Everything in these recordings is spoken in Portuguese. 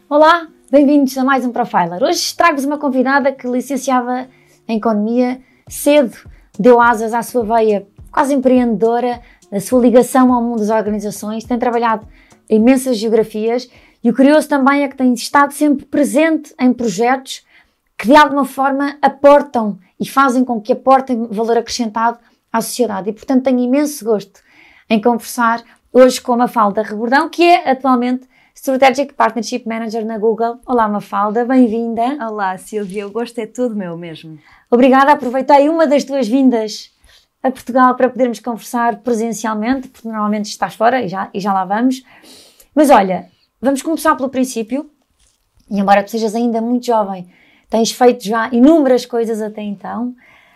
Olá, bem-vindos a mais um Profiler. Hoje trago-vos uma convidada que, licenciada em Economia, cedo deu asas à sua veia quase empreendedora, a sua ligação ao mundo das organizações, tem trabalhado em imensas geografias e o curioso também é que tem estado sempre presente em projetos que de alguma forma aportam e fazem com que aportem valor acrescentado à sociedade e, portanto, tenho imenso gosto em conversar hoje com a Mafalda Rebordão, que é atualmente Strategic Partnership Manager na Google. Olá, Mafalda, bem-vinda. Olá, Silvia, o gosto é todo meu mesmo. Obrigada, aproveitei uma das tuas vindas a Portugal para podermos conversar presencialmente, porque normalmente estás fora e já lá vamos. Mas olha, vamos começar pelo princípio, e embora tu sejas ainda muito jovem, tens feito já inúmeras coisas até então.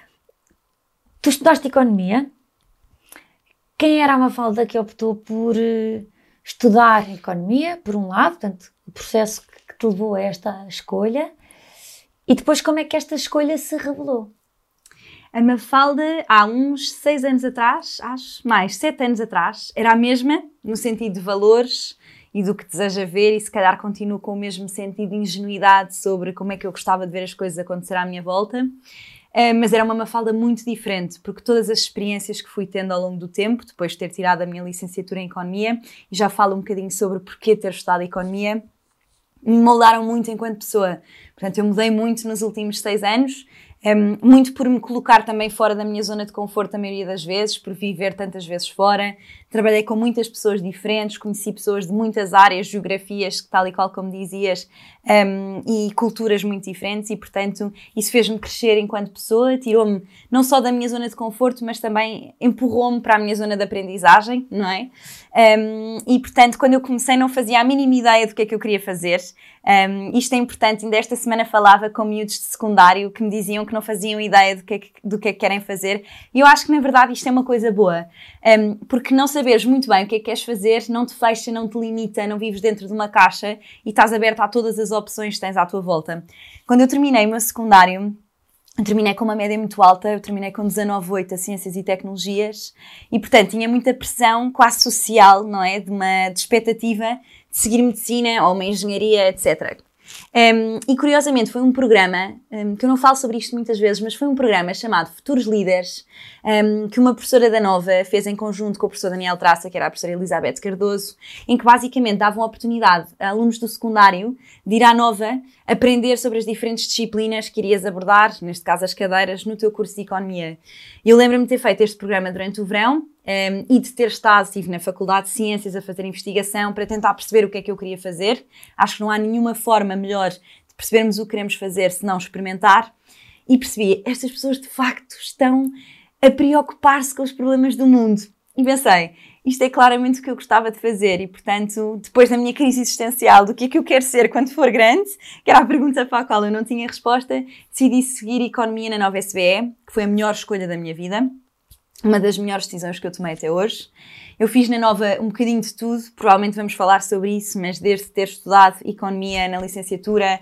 Tu estudaste Economia. Quem era a Mafalda que optou por estudar Economia, por um lado, portanto, o processo que te levou a esta escolha, e depois como é que esta escolha se revelou? A Mafalda, há uns 6 anos atrás, acho, mais 7 anos atrás, era a mesma, no sentido de valores e do que deseja ver, e se calhar continuo com o mesmo sentido de ingenuidade sobre como é que eu gostava de ver as coisas acontecer à minha volta. Mas era uma Mafalda muito diferente, porque todas as experiências que fui tendo ao longo do tempo, depois de ter tirado a minha licenciatura em Economia, e já falo um bocadinho sobre porquê ter estudado Economia, me moldaram muito enquanto pessoa. Portanto, eu mudei muito nos últimos 6 anos, muito por me colocar também fora da minha zona de conforto a maioria das vezes, por viver tantas vezes fora. Trabalhei com muitas pessoas diferentes, conheci pessoas de muitas áreas, geografias, tal e qual como dizias, e culturas muito diferentes e, portanto, isso fez-me crescer enquanto pessoa, tirou-me não só da minha zona de conforto, mas também empurrou-me para a minha zona de aprendizagem, não é? E, portanto, quando eu comecei não fazia a mínima ideia do que é que eu queria fazer. Isto é importante, ainda esta semana falava com miúdos de secundário que me diziam que não faziam ideia do que é que querem fazer, e eu acho que na verdade isto é uma coisa boa, porque não saberes muito bem o que é que queres fazer não te fecha, não te limita, não vives dentro de uma caixa e estás aberta a todas as opções que tens à tua volta. Quando eu terminei o meu secundário, eu terminei com uma média muito alta, eu terminei com 19,8 a Ciências e Tecnologias e, portanto, tinha muita pressão quase social, não é? De expectativa de seguir medicina ou uma engenharia, etc. E curiosamente foi um programa, que eu não falo sobre isto muitas vezes, mas foi um programa chamado Futuros Líderes, que uma professora da Nova fez em conjunto com o professor Daniel Traça, que era a professora Elizabeth Cardoso, em que basicamente davam oportunidade a alunos do secundário de ir à Nova aprender sobre as diferentes disciplinas que irias abordar, neste caso as cadeiras, no teu curso de Economia. Eu lembro-me de ter feito este programa durante o verão, e de ter estado, estive na Faculdade de Ciências a fazer investigação para tentar perceber o que é que eu queria fazer. Acho que não há nenhuma forma melhor de percebermos o que queremos fazer se não experimentar. E percebi, estas pessoas de facto estão a preocupar-se com os problemas do mundo. E pensei, isto é claramente o que eu gostava de fazer e, portanto, depois da minha crise existencial do que é que eu quero ser quando for grande, que era a pergunta para a qual eu não tinha resposta, decidi seguir Economia na Nova SBE, que foi a melhor escolha da minha vida. Uma das melhores decisões que eu tomei até hoje. Eu fiz na Nova um bocadinho de tudo, provavelmente vamos falar sobre isso, mas desde ter estudado Economia na licenciatura,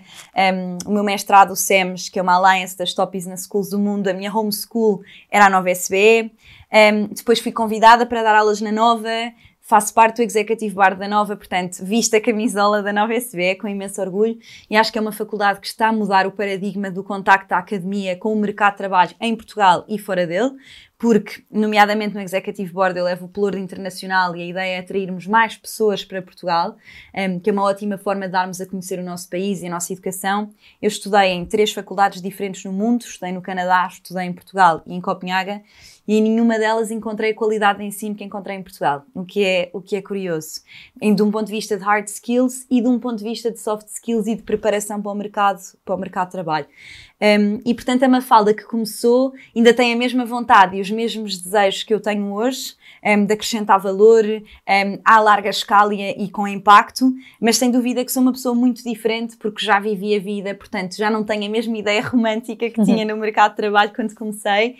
o meu mestrado, o SEMS, que é uma alliance das top business schools do mundo, a minha home school era a Nova SBE. Depois fui convidada para dar aulas na Nova, faço parte do Executive Board da Nova, portanto, visto a camisola da Nova SBE com imenso orgulho, e acho que é uma faculdade que está a mudar o paradigma do contacto da academia com o mercado de trabalho em Portugal e fora dele, porque, nomeadamente no Executive Board, eu levo o pelouro internacional e a ideia é atrairmos mais pessoas para Portugal, que é uma ótima forma de darmos a conhecer o nosso país e a nossa educação. Eu estudei em 3 faculdades diferentes no mundo, estudei no Canadá, estudei em Portugal e em Copenhaga, e em nenhuma delas encontrei a qualidade de ensino que encontrei em Portugal, o que é curioso, de um ponto de vista de hard skills e de um ponto de vista de soft skills e de preparação para o mercado de trabalho. E portanto a Mafalda que começou ainda tem a mesma vontade e os mesmos desejos que eu tenho hoje, de acrescentar valor à larga escala e com impacto, mas sem dúvida que sou uma pessoa muito diferente porque já vivi a vida, portanto já não tenho a mesma ideia romântica que tinha no mercado de trabalho quando comecei,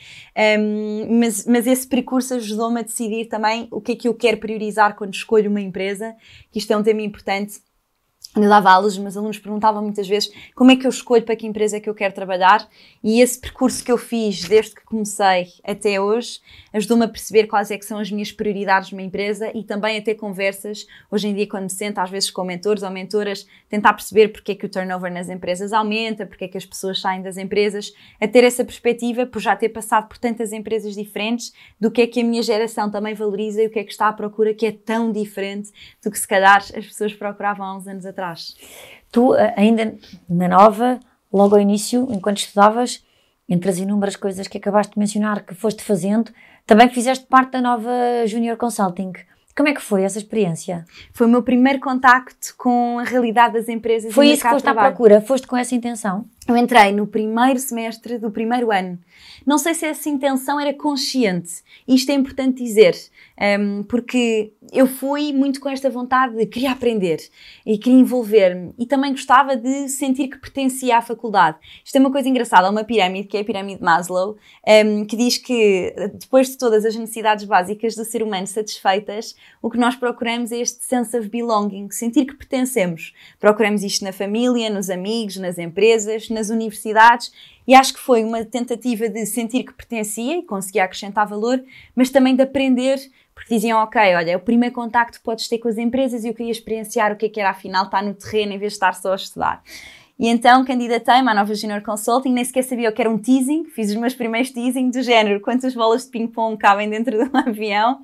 mas esse percurso ajudou-me a decidir também o que é que eu quero priorizar quando escolho uma empresa, que isto é um tema importante. eu dava aulas, os meus alunos perguntavam muitas vezes como é que eu escolho para que empresa é que eu quero trabalhar, e esse percurso que eu fiz desde que comecei até hoje ajudou-me a perceber quais é que são as minhas prioridades numa empresa e também a ter conversas, hoje em dia quando me sento às vezes com mentores ou mentoras, tentar perceber porque é que o turnover nas empresas aumenta, porque é que as pessoas saem das empresas, a ter essa perspectiva por já ter passado por tantas empresas diferentes, do que é que a minha geração também valoriza e o que é que está à procura que é tão diferente do que se calhar as pessoas procuravam há uns anos atrás. Tu, ainda na Nova, logo ao início, enquanto estudavas, entre as inúmeras coisas que acabaste de mencionar que foste fazendo, também fizeste parte da Nova Junior Consulting. Como é que foi essa experiência? Foi o meu primeiro contacto com a realidade das empresas. Foi isso que foste à procura? Foste com essa intenção? Eu entrei no primeiro semestre do primeiro ano. Não sei se essa intenção era consciente. Isto é importante dizer, porque eu fui muito com esta vontade de querer aprender e queria envolver-me, e também gostava de sentir que pertencia à faculdade. Isto é uma coisa engraçada, há uma pirâmide, que é a pirâmide de Maslow, que diz que depois de todas as necessidades básicas do ser humano satisfeitas, o que nós procuramos é este sense of belonging, sentir que pertencemos. Procuramos isto na família, nos amigos, nas empresas, nas universidades, e acho que foi uma tentativa de sentir que pertencia e conseguia acrescentar valor, mas também de aprender, porque diziam, ok, olha, o primeiro contacto que podes ter com as empresas, e eu queria experienciar o que é que era afinal estar no terreno em vez de estar só a estudar. E então candidatei-me à Nova Junior Consulting, nem sequer sabia o que era um teasing, fiz os meus primeiros teasing do género, quantas bolas de ping-pong cabem dentro de um avião.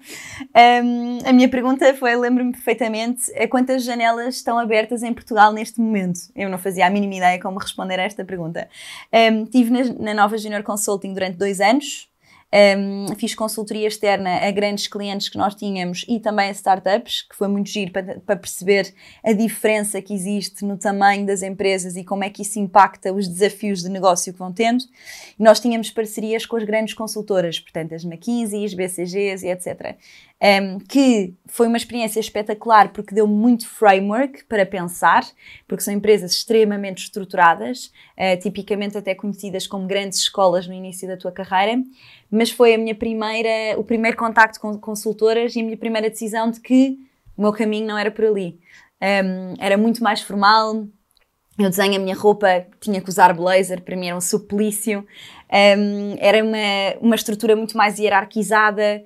A minha pergunta foi, lembro-me perfeitamente, quantas janelas estão abertas em Portugal neste momento? Eu não fazia a mínima ideia como responder a esta pergunta. Estive na Nova Junior Consulting durante 2 anos, fiz consultoria externa a grandes clientes que nós tínhamos e também a startups, que foi muito giro para perceber a diferença que existe no tamanho das empresas e como é que isso impacta os desafios de negócio que vão tendo. E nós tínhamos parcerias com as grandes consultoras, portanto as McKinsey, as BCGs e etc. Que foi uma experiência espetacular porque deu muito framework para pensar, porque são empresas extremamente estruturadas, tipicamente até conhecidas como grandes escolas no início da tua carreira, mas foi o primeiro contacto com consultoras e a minha primeira decisão de que o meu caminho não era por ali. Era muito mais formal. Eu desenho a minha roupa, tinha que usar blazer, para mim era um suplício. Era uma estrutura muito mais hierarquizada,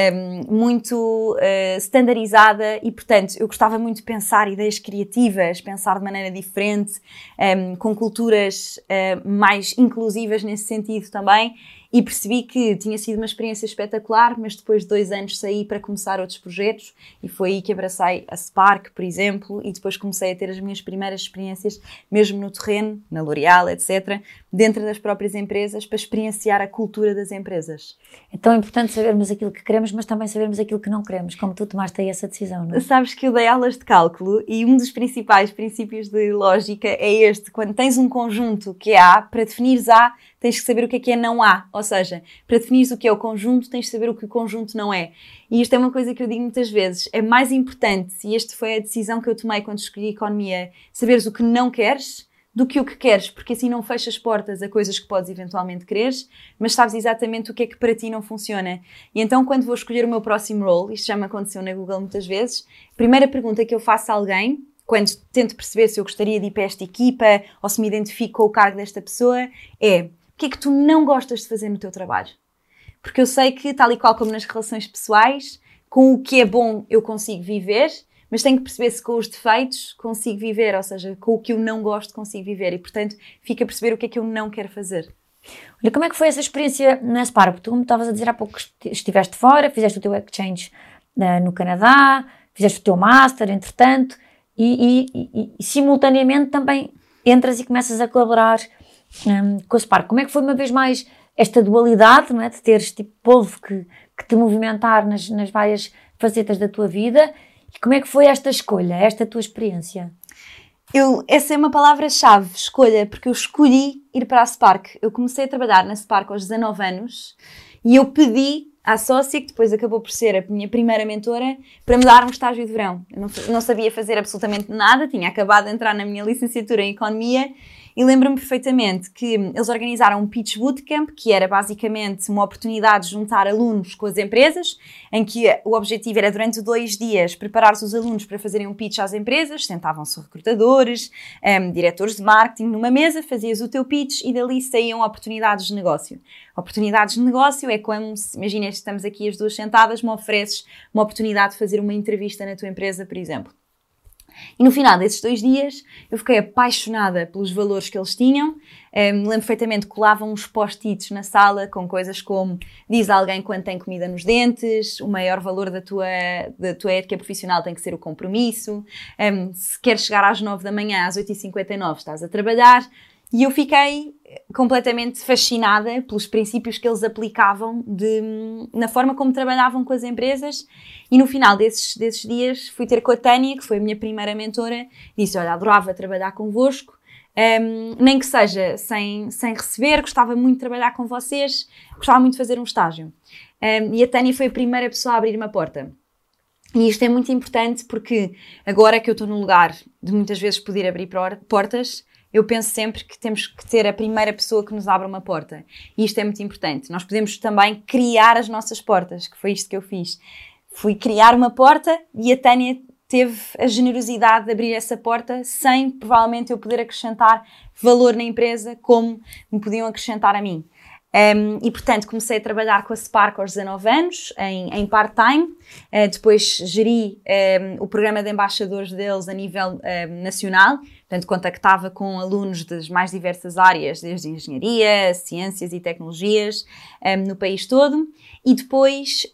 muito standardizada e, portanto, eu gostava muito de pensar ideias criativas, pensar de maneira diferente, com culturas mais inclusivas nesse sentido também. E percebi que tinha sido uma experiência espetacular, mas depois de 2 anos saí para começar outros projetos e foi aí que abracei a Spark, por exemplo, e depois comecei a ter as minhas primeiras experiências, mesmo no terreno, na L'Oréal, etc., dentro das próprias empresas, para experienciar a cultura das empresas. É tão importante sabermos aquilo que queremos, mas também sabermos aquilo que não queremos, como tu tomaste aí essa decisão, não é? Sabes que eu dei aulas de cálculo e um dos principais princípios de lógica é este: quando tens um conjunto que é A, para definires A, tens que saber o que é não A. Ou seja, para definires o que é o conjunto, tens de saber o que o conjunto não é. E isto é uma coisa que eu digo muitas vezes. É mais importante, e esta foi a decisão que eu tomei quando escolhi economia, saberes o que não queres do que o que queres, porque assim não fechas portas a coisas que podes eventualmente quereres, mas sabes exatamente o que é que para ti não funciona. E então, quando vou escolher o meu próximo role, isto já me aconteceu na Google muitas vezes, a primeira pergunta que eu faço a alguém, quando tento perceber se eu gostaria de ir para esta equipa ou se me identifico com o cargo desta pessoa, é: o que é que tu não gostas de fazer no teu trabalho? Porque eu sei que, tal e qual como nas relações pessoais, com o que é bom eu consigo viver, mas tenho que perceber se com os defeitos consigo viver, ou seja, com o que eu não gosto consigo viver, e portanto fica a perceber o que é que eu não quero fazer. Olha, como é que foi essa experiência na Spark? Tu me estavas a dizer há pouco que estiveste fora, fizeste o teu exchange no Canadá, fizeste o teu master, entretanto, e simultaneamente também entras e começas a colaborar com a Spark. Como é que foi uma vez mais esta dualidade, não é? De teres tipo polvo que te movimentar nas várias facetas da tua vida? E como é que foi esta escolha, esta tua experiência? Essa é uma palavra-chave, escolha, porque eu escolhi ir para a Spark. Eu comecei a trabalhar na Spark aos 19 anos e eu pedi à sócia, que depois acabou por ser a minha primeira mentora, para me dar um estágio de verão. Eu não sabia fazer absolutamente nada, tinha acabado de entrar na minha licenciatura em Economia E lembro-me perfeitamente que eles organizaram um Pitch Bootcamp, que era basicamente uma oportunidade de juntar alunos com as empresas, em que o objetivo era, durante 2 dias, preparar os alunos para fazerem um pitch às empresas. Sentavam-se recrutadores, diretores de marketing numa mesa, fazias o teu pitch e dali saíam oportunidades de negócio. Oportunidades de negócio é como, imagina, estamos aqui as duas sentadas, me ofereces uma oportunidade de fazer uma entrevista na tua empresa, por exemplo. E no final desses 2 dias eu fiquei apaixonada pelos valores que eles tinham. Me lembro perfeitamente que colavam uns post-its na sala com coisas como: diz a alguém quando tem comida nos dentes, o maior valor da tua ética profissional tem que ser o compromisso, se queres chegar às 9 da manhã, às 8h59 estás a trabalhar. E eu fiquei completamente fascinada pelos princípios que eles aplicavam na forma como trabalhavam com as empresas. E no final desses dias fui ter com a Tânia, que foi a minha primeira mentora, disse: olha, adorava trabalhar convosco, nem que seja sem receber, gostava muito de trabalhar com vocês, gostava muito de fazer um estágio. E a Tânia foi a primeira pessoa a abrir-me a porta. E isto é muito importante porque agora que eu estou no lugar de muitas vezes poder abrir portas, eu penso sempre que temos que ter a primeira pessoa que nos abre uma porta. E isto é muito importante. Nós podemos também criar as nossas portas, que foi isto que eu fiz. Fui criar uma porta e a Tânia teve a generosidade de abrir essa porta sem, provavelmente, eu poder acrescentar valor na empresa como me podiam acrescentar a mim. E, portanto, comecei a trabalhar com a Spark aos 19 anos, em part-time. Depois geri o programa de embaixadores deles a nível nacional. Portanto, contactava com alunos das mais diversas áreas, desde engenharia, ciências e tecnologias, no país todo. E depois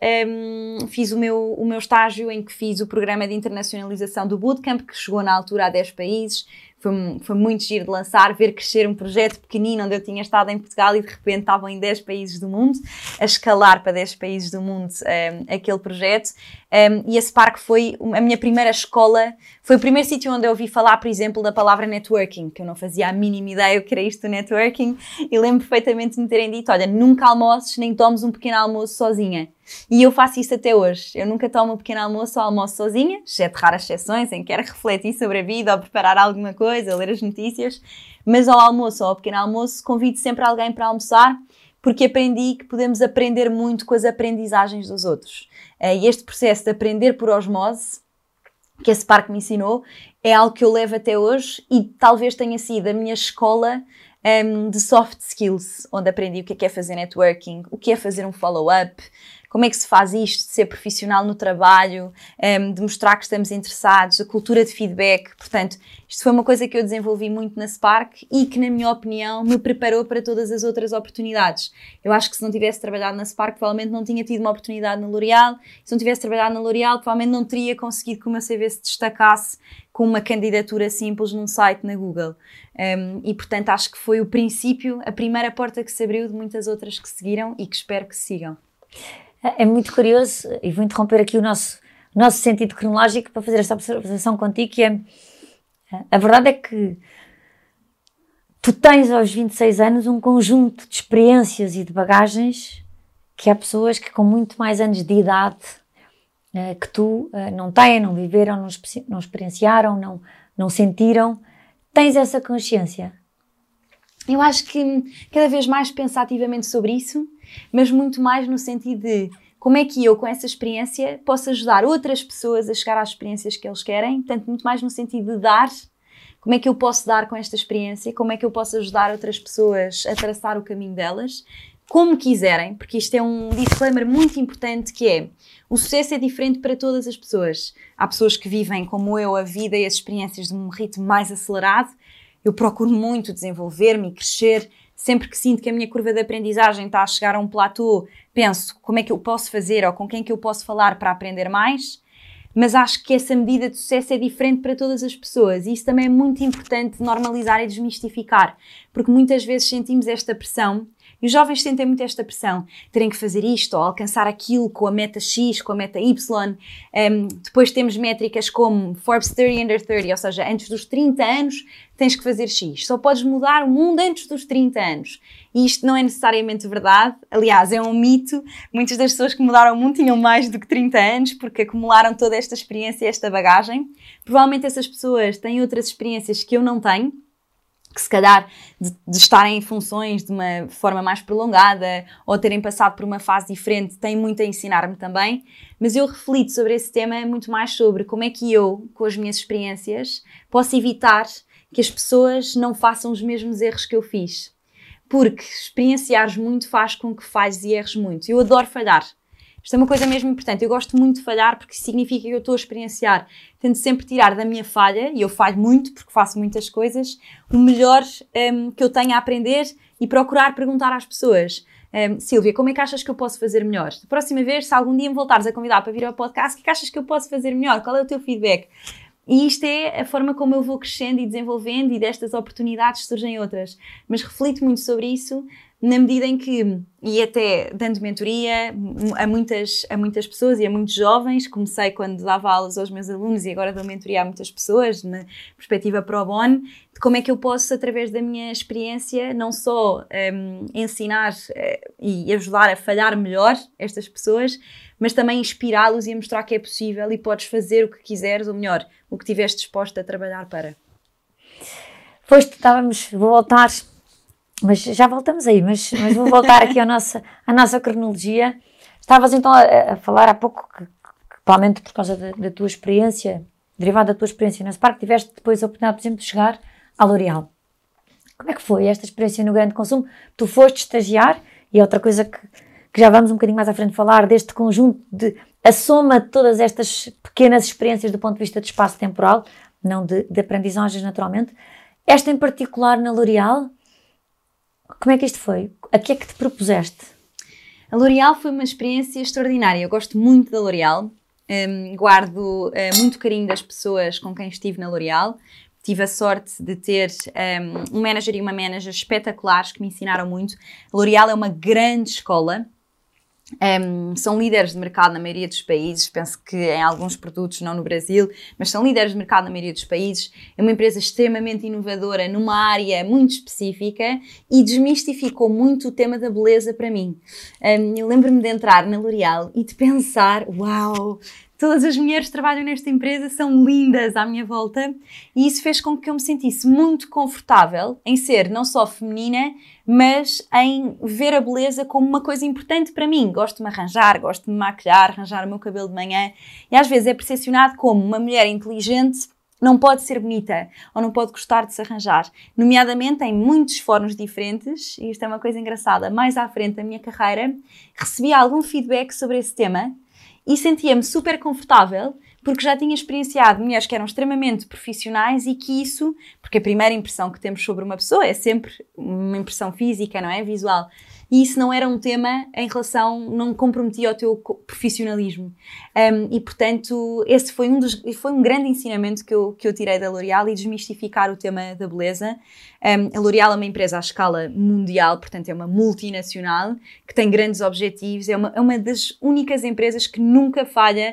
fiz o meu estágio, em que fiz o programa de internacionalização do Bootcamp, que chegou na altura a 10 países. Foi muito giro de lançar, ver crescer um projeto pequenino onde eu tinha estado em Portugal e de repente estavam em 10 países do mundo, a escalar para 10 países do mundo aquele projeto. E a Spark foi a minha primeira escola, foi o primeiro sítio onde eu ouvi falar, por exemplo, da palavra networking, que eu não fazia a mínima ideia o que era isto do networking, e lembro perfeitamente de me terem dito: olha, nunca almoces nem tomes um pequeno almoço sozinha. E eu faço isso até hoje. Eu nunca tomo um pequeno almoço ou almoço sozinha, exceto raras exceções em que quero refletir sobre a vida ou preparar alguma coisa, ou ler as notícias, mas ao almoço ou ao pequeno almoço convido sempre alguém para almoçar, porque aprendi que podemos aprender muito com as aprendizagens dos outros. E este processo de aprender por osmose, que a Spark me ensinou, é algo que eu levo até hoje e talvez tenha sido a minha escola de soft skills, onde aprendi o que é fazer networking, o que é fazer um follow-up, como é que se faz isto, de ser profissional no trabalho, de mostrar que estamos interessados, a cultura de feedback. Portanto, isto foi uma coisa que eu desenvolvi muito na Spark e que, na minha opinião, me preparou para todas as outras oportunidades. Eu acho que se não tivesse trabalhado na Spark, provavelmente não tinha tido uma oportunidade na L'Oréal. Se não tivesse trabalhado na L'Oréal, provavelmente não teria conseguido que o meu CV se destacasse com uma candidatura simples num site na Google. E, portanto, acho que foi o princípio, a primeira porta que se abriu de muitas outras que seguiram e que espero que sigam. É muito curioso, e vou interromper aqui o nosso sentido cronológico para fazer esta observação contigo, que é: a verdade é que tu tens aos 26 anos um conjunto de experiências e de bagagens que há pessoas que com muito mais anos de idade que tu não têm, não viveram, não experienciaram, não sentiram. Tens essa consciência? Eu acho que cada vez mais penso ativamente sobre isso, mas muito mais no sentido de como é que eu, com essa experiência, posso ajudar outras pessoas a chegar às experiências que eles querem. Portanto, muito mais no sentido de dar. Como é que eu posso dar com esta experiência? Como é que eu posso ajudar outras pessoas a traçar o caminho delas? Como quiserem, porque isto é um disclaimer muito importante, que é: o sucesso é diferente para todas as pessoas. Há pessoas que vivem, como eu, a vida e as experiências de um ritmo mais acelerado. Eu procuro muito desenvolver-me e crescer. Sempre que sinto que a minha curva de aprendizagem está a chegar a um platô, penso como é que eu posso fazer ou com quem que eu posso falar para aprender mais. Mas acho que essa medida de sucesso é diferente para todas as pessoas e isso também é muito importante normalizar e desmistificar, porque muitas vezes sentimos esta pressão. E os jovens sentem muito esta pressão, terem que fazer isto ou alcançar aquilo com a meta X, com a meta Y. Depois temos métricas como Forbes 30 Under 30, ou seja, antes dos 30 anos tens que fazer X. Só podes mudar o mundo antes dos 30 anos. E isto não é necessariamente verdade. Aliás, é um mito. Muitas das pessoas que mudaram o mundo tinham mais do que 30 anos porque acumularam toda esta experiência e esta bagagem. Provavelmente essas pessoas têm outras experiências que eu não tenho. que se calhar de estarem em funções de uma forma mais prolongada ou terem passado por uma fase diferente, têm muito a ensinar-me também, mas eu reflito sobre esse tema muito mais sobre como é que eu, com as minhas experiências, posso evitar que as pessoas não façam os mesmos erros que eu fiz. Porque experienciares muito faz com que falhes e erres muito. Eu adoro falhar. Isto é uma coisa mesmo importante. Eu gosto muito de falhar porque significa que eu estou a experienciar. Tento sempre tirar da minha falha, e eu falho muito porque faço muitas coisas, o melhor que eu tenho a aprender e procurar perguntar às pessoas. Silvia, como é que achas que eu posso fazer melhor? Da próxima vez, se algum dia me voltares a convidar para vir ao podcast, o que é que achas que eu posso fazer melhor? Qual é o teu feedback? E isto é a forma como eu vou crescendo e desenvolvendo, e destas oportunidades surgem outras. Mas reflito muito sobre isso na medida em que, e até dando mentoria a muitas pessoas e a muitos jovens, comecei quando dava aulas aos meus alunos e agora dou mentoria a muitas pessoas, na perspectiva pro bono, de como é que eu posso, através da minha experiência, não só ensinar e ajudar a falhar melhor estas pessoas, mas também inspirá-los e a mostrar que é possível e podes fazer o que quiseres, ou melhor, o que estiveres disposto a trabalhar para. Vou voltar, mas já voltamos aí, mas vou voltar aqui à nossa cronologia. Estavas então a falar há pouco que provavelmente por causa da tua experiência, derivada da tua experiência na Spark, tiveste depois a oportunidade, por exemplo, de chegar à L'Oréal. Como é que foi esta experiência no grande consumo? Tu foste estagiar, e outra coisa que já vamos um bocadinho mais à frente falar, deste conjunto a soma de todas estas pequenas experiências do ponto de vista de espaço temporal, não de aprendizagens naturalmente. Esta em particular na L'Oréal, como é que isto foi? A que é que te propuseste? A L'Oréal foi uma experiência extraordinária. Eu gosto muito da L'Oréal. Guardo muito carinho das pessoas com quem estive na L'Oréal. Tive a sorte de ter um manager e uma manager espetaculares que me ensinaram muito. A L'Oréal é uma grande escola. São líderes de mercado na maioria dos países, penso que em alguns produtos, não no Brasil, mas são líderes de mercado na maioria dos países. É uma empresa extremamente inovadora numa área muito específica e desmistificou muito o tema da beleza para mim. Eu lembro-me de entrar na L'Oréal e de pensar, uau, todas as mulheres que trabalham nesta empresa são lindas à minha volta, e isso fez com que eu me sentisse muito confortável em ser não só feminina, mas em ver a beleza como uma coisa importante para mim. Gosto de me arranjar, gosto de me maquilhar, arranjar o meu cabelo de manhã, e às vezes é percepcionado como uma mulher inteligente não pode ser bonita ou não pode gostar de se arranjar, nomeadamente em muitos fóruns diferentes, e isto é uma coisa engraçada. Mais à frente da minha carreira, recebi algum feedback sobre esse tema e sentia-me super confortável, porque já tinha experienciado mulheres que eram extremamente profissionais e que isso, porque a primeira impressão que temos sobre uma pessoa é sempre uma impressão física, não é? Visual. E isso não era um tema em relação, não comprometia o teu profissionalismo. E, portanto, esse foi um grande ensinamento que eu tirei da L'Oréal, e desmistificar o tema da beleza. A L'Oréal é uma empresa à escala mundial, portanto é uma multinacional, que tem grandes objetivos, é uma das únicas empresas que nunca falha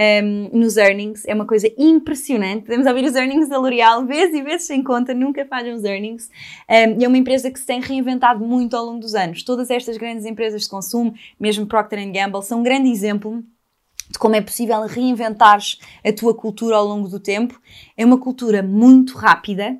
nos earnings. É uma coisa impressionante. Podemos ouvir os earnings da L'Oréal vezes e vezes sem conta, nunca falham os earnings. E é uma empresa que se tem reinventado muito ao longo dos anos. Todas estas grandes empresas de consumo, mesmo Procter & Gamble, são um grande exemplo de como é possível reinventares a tua cultura ao longo do tempo. É uma cultura muito rápida,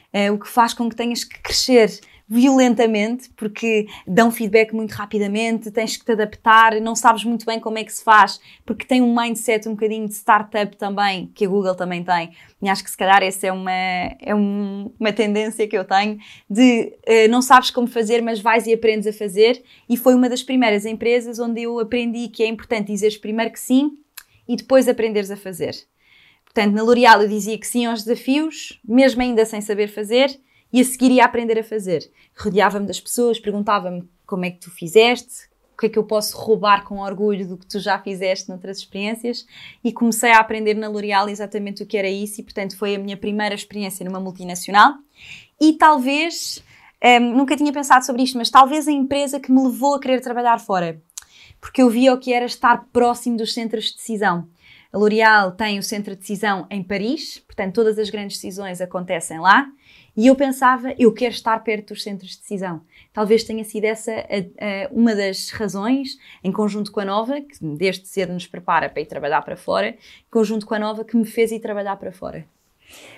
o que faz com que tenhas que crescer violentamente, porque dão feedback muito rapidamente, tens que te adaptar, não sabes muito bem como é que se faz, porque tem um mindset um bocadinho de startup também, que a Google também tem, e acho que se calhar essa é uma tendência que eu tenho, de não sabes como fazer, mas vais e aprendes a fazer, e foi uma das primeiras empresas onde eu aprendi que é importante dizeres primeiro que sim, e depois aprenderes a fazer. Portanto, na L'Oréal eu dizia que sim aos desafios, mesmo ainda sem saber fazer, e a seguir ia aprender a fazer. Rodeava-me das pessoas, perguntava-me como é que tu fizeste, o que é que eu posso roubar com orgulho do que tu já fizeste noutras experiências, e comecei a aprender na L'Oréal exatamente o que era isso, e portanto foi a minha primeira experiência numa multinacional, e talvez, nunca tinha pensado sobre isto, mas talvez a empresa que me levou a querer trabalhar fora, porque eu via o que era estar próximo dos centros de decisão. A L'Oréal tem o centro de decisão em Paris, portanto todas as grandes decisões acontecem lá, e eu pensava, eu quero estar perto dos centros de decisão. Talvez tenha sido essa uma das razões, em conjunto com a Nova, que desde cedo nos prepara para ir trabalhar para fora, em conjunto com a Nova, que me fez ir trabalhar para fora.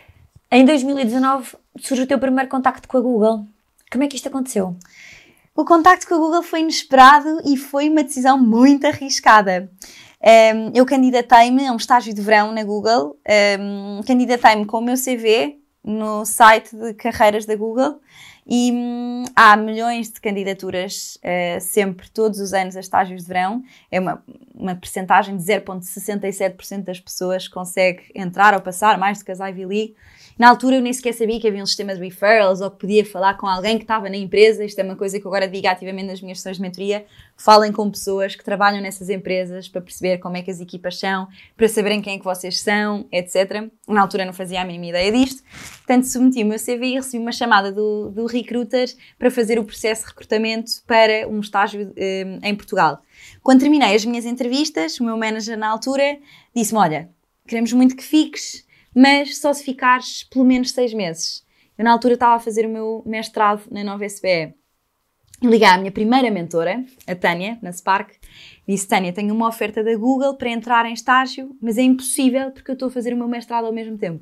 Em 2019 surge o teu primeiro contacto com a Google. Como é que isto aconteceu? O contacto com a Google foi inesperado e foi uma decisão muito arriscada. Eu candidatei-me a um estágio de verão na Google, candidatei-me com o meu CV no site de carreiras da Google e há milhões de candidaturas, sempre, todos os anos, a estágios de verão. É uma percentagem de 0,67% das pessoas consegue entrar ou passar, mais do que as Ivy League. Na altura eu nem sequer sabia que havia um sistema de referrals ou que podia falar com alguém que estava na empresa. Isto é uma coisa que eu agora digo ativamente nas minhas sessões de mentoria. Falem com pessoas que trabalham nessas empresas para perceber como é que as equipas são, para saberem quem é que vocês são, etc. Na altura eu não fazia a mínima ideia disto. Portanto, submeti o meu CV e recebi uma chamada do recruiter para fazer o processo de recrutamento para um estágio em Portugal. Quando terminei as minhas entrevistas, o meu manager na altura disse-me: olha, queremos muito que fiques, mas só se ficares pelo menos 6 meses. Eu na altura estava a fazer o meu mestrado na Nova SBE. Liguei à minha primeira mentora, a Tânia, na Spark, disse: Tânia, tenho uma oferta da Google para entrar em estágio, mas é impossível porque eu estou a fazer o meu mestrado ao mesmo tempo.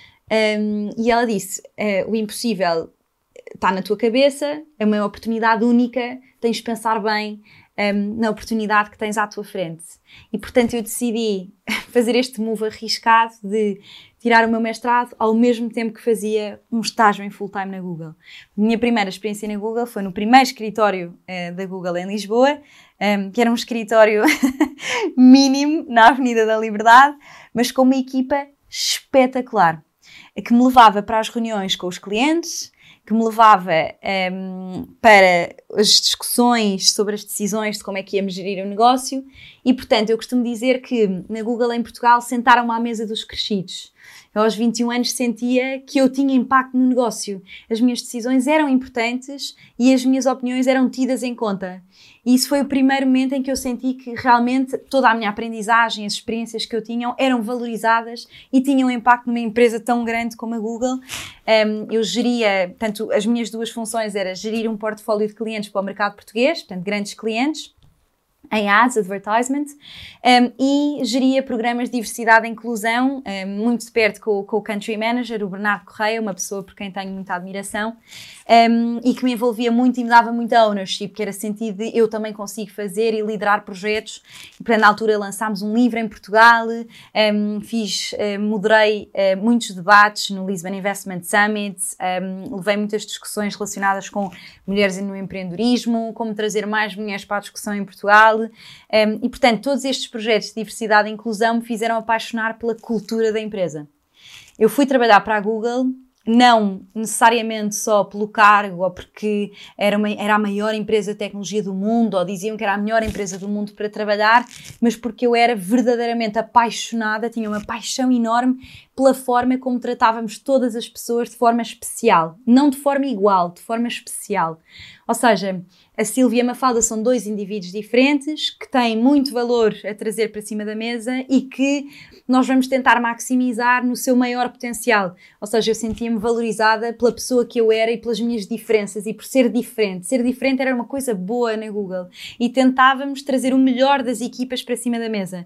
E ela disse: o impossível está na tua cabeça, é uma oportunidade única, tens de pensar bem na oportunidade que tens à tua frente. E portanto eu decidi fazer este move arriscado de tirar o meu mestrado ao mesmo tempo que fazia um estágio em full time na Google. A minha primeira experiência na Google foi no primeiro escritório da Google em Lisboa, que era um escritório mínimo na Avenida da Liberdade, mas com uma equipa espetacular, que me levava para as reuniões com os clientes, que me levava para as discussões sobre as decisões de como é que íamos gerir o negócio. E, portanto, eu costumo dizer que na Google em Portugal sentaram-me à mesa dos crescidos. Eu aos 21 anos sentia que eu tinha impacto no negócio. As minhas decisões eram importantes e as minhas opiniões eram tidas em conta. E isso foi o primeiro momento em que eu senti que realmente toda a minha aprendizagem, as experiências que eu tinha eram valorizadas e tinham impacto numa empresa tão grande como a Google. Eu geria, portanto, as minhas duas funções era gerir um portfólio de clientes para o mercado português, portanto, grandes clientes, em ads, advertisement, e geria programas de diversidade e inclusão, muito de perto com o Country Manager, o Bernardo Correia, uma pessoa por quem tenho muita admiração, e que me envolvia muito e me dava muita ownership, que era sentido de eu também consigo fazer e liderar projetos. E, portanto, na altura lançámos um livro em Portugal, moderei muitos debates no Lisbon Investment Summit, levei muitas discussões relacionadas com mulheres no empreendedorismo, como trazer mais mulheres para a discussão em Portugal. E, portanto, todos estes projetos de diversidade e inclusão me fizeram apaixonar pela cultura da empresa. Eu fui trabalhar para a Google, não necessariamente só pelo cargo ou porque era a maior empresa de tecnologia do mundo ou diziam que era a melhor empresa do mundo para trabalhar, mas porque eu era verdadeiramente apaixonada, tinha uma paixão enorme pela forma como tratávamos todas as pessoas de forma especial. Não de forma igual, de forma especial. Ou seja, a Sílvia e a Mafalda são dois indivíduos diferentes que têm muito valor a trazer para cima da mesa e que nós vamos tentar maximizar no seu maior potencial. Ou seja, eu sentia-me valorizada pela pessoa que eu era e pelas minhas diferenças e por ser diferente. Ser diferente era uma coisa boa na Google e tentávamos trazer o melhor das equipas para cima da mesa.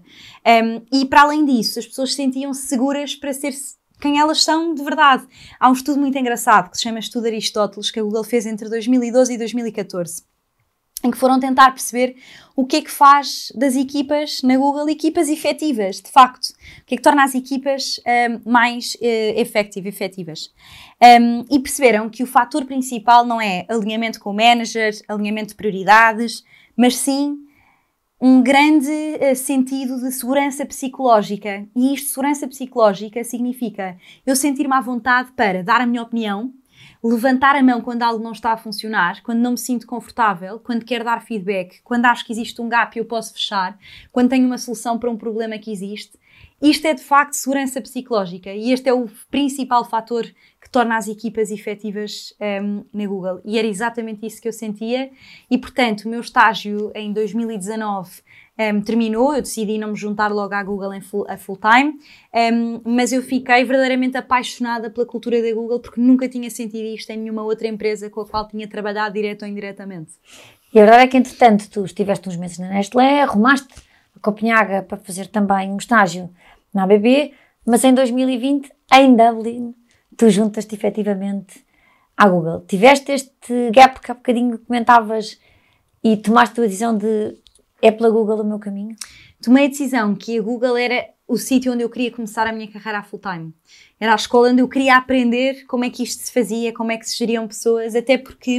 E para além disso, as pessoas sentiam-se seguras para ser quem elas são de verdade. Há um estudo muito engraçado que se chama Estudo Aristóteles, que a Google fez entre 2012 e 2014. Em que foram tentar perceber o que é que faz das equipas na Google equipas efetivas, de facto. O que é que torna as equipas mais efetivas. E perceberam que o fator principal não é alinhamento com o manager, alinhamento de prioridades, mas sim um grande sentido de segurança psicológica. E isto, segurança psicológica, significa eu sentir-me à vontade para dar a minha opinião, levantar a mão quando algo não está a funcionar, quando não me sinto confortável, quando quero dar feedback, quando acho que existe um gap e eu posso fechar, quando tenho uma solução para um problema que existe. Isto é de facto segurança psicológica e este é o principal fator que torna as equipas efetivas na Google. E era exatamente isso que eu sentia e, portanto, o meu estágio em 2019 terminou, eu decidi não me juntar logo à Google a full time, mas eu fiquei verdadeiramente apaixonada pela cultura da Google porque nunca tinha sentido isto em nenhuma outra empresa com a qual tinha trabalhado direto ou indiretamente. E a verdade é que, entretanto, tu estiveste uns meses na Nestlé, arrumaste a Copenhaga para fazer também um estágio na ABB, mas em 2020, em Dublin, tu juntas-te efetivamente à Google. Tiveste este gap que há bocadinho comentavas e tomaste a decisão de é pela Google o meu caminho? Tomei a decisão que a Google era o sítio onde eu queria começar a minha carreira a full-time. Era a escola onde eu queria aprender como é que isto se fazia, como é que se geriam pessoas, até porque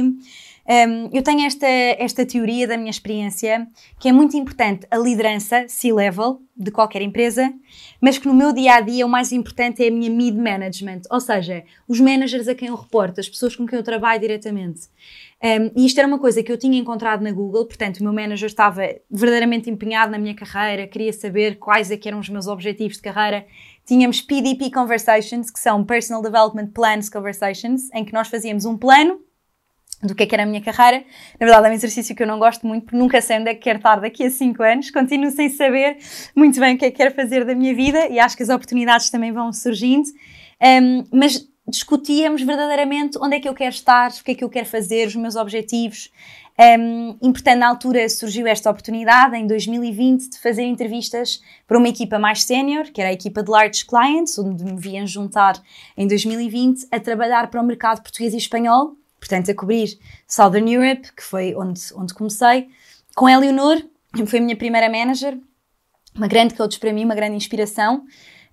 eu tenho esta teoria da minha experiência, que é muito importante a liderança, C-level, de qualquer empresa, mas que no meu dia-a-dia o mais importante é a minha mid-management, ou seja, os managers a quem eu reporto, as pessoas com quem eu trabalho diretamente. E isto era uma coisa que eu tinha encontrado na Google, portanto o meu manager estava verdadeiramente empenhado na minha carreira, queria saber quais é que eram os meus objetivos de carreira. Tínhamos PDP Conversations, que são Personal Development Plans Conversations, em que nós fazíamos um plano do que era a minha carreira. Na verdade é um exercício que eu não gosto muito, porque nunca sei onde é que quero estar daqui a 5 anos, continuo sem saber muito bem o que é que quero fazer da minha vida e acho que as oportunidades também vão surgindo, mas discutíamos verdadeiramente onde é que eu quero estar, o que é que eu quero fazer, os meus objetivos. E portanto na altura surgiu esta oportunidade em 2020 de fazer entrevistas para uma equipa mais sénior, que era a equipa de Large Clients, onde me viam juntar em 2020 a trabalhar para o mercado português e espanhol, portanto a cobrir Southern Europe, que foi onde comecei, com a Eleonor, que foi a minha primeira manager, uma grande coach para mim, uma grande inspiração,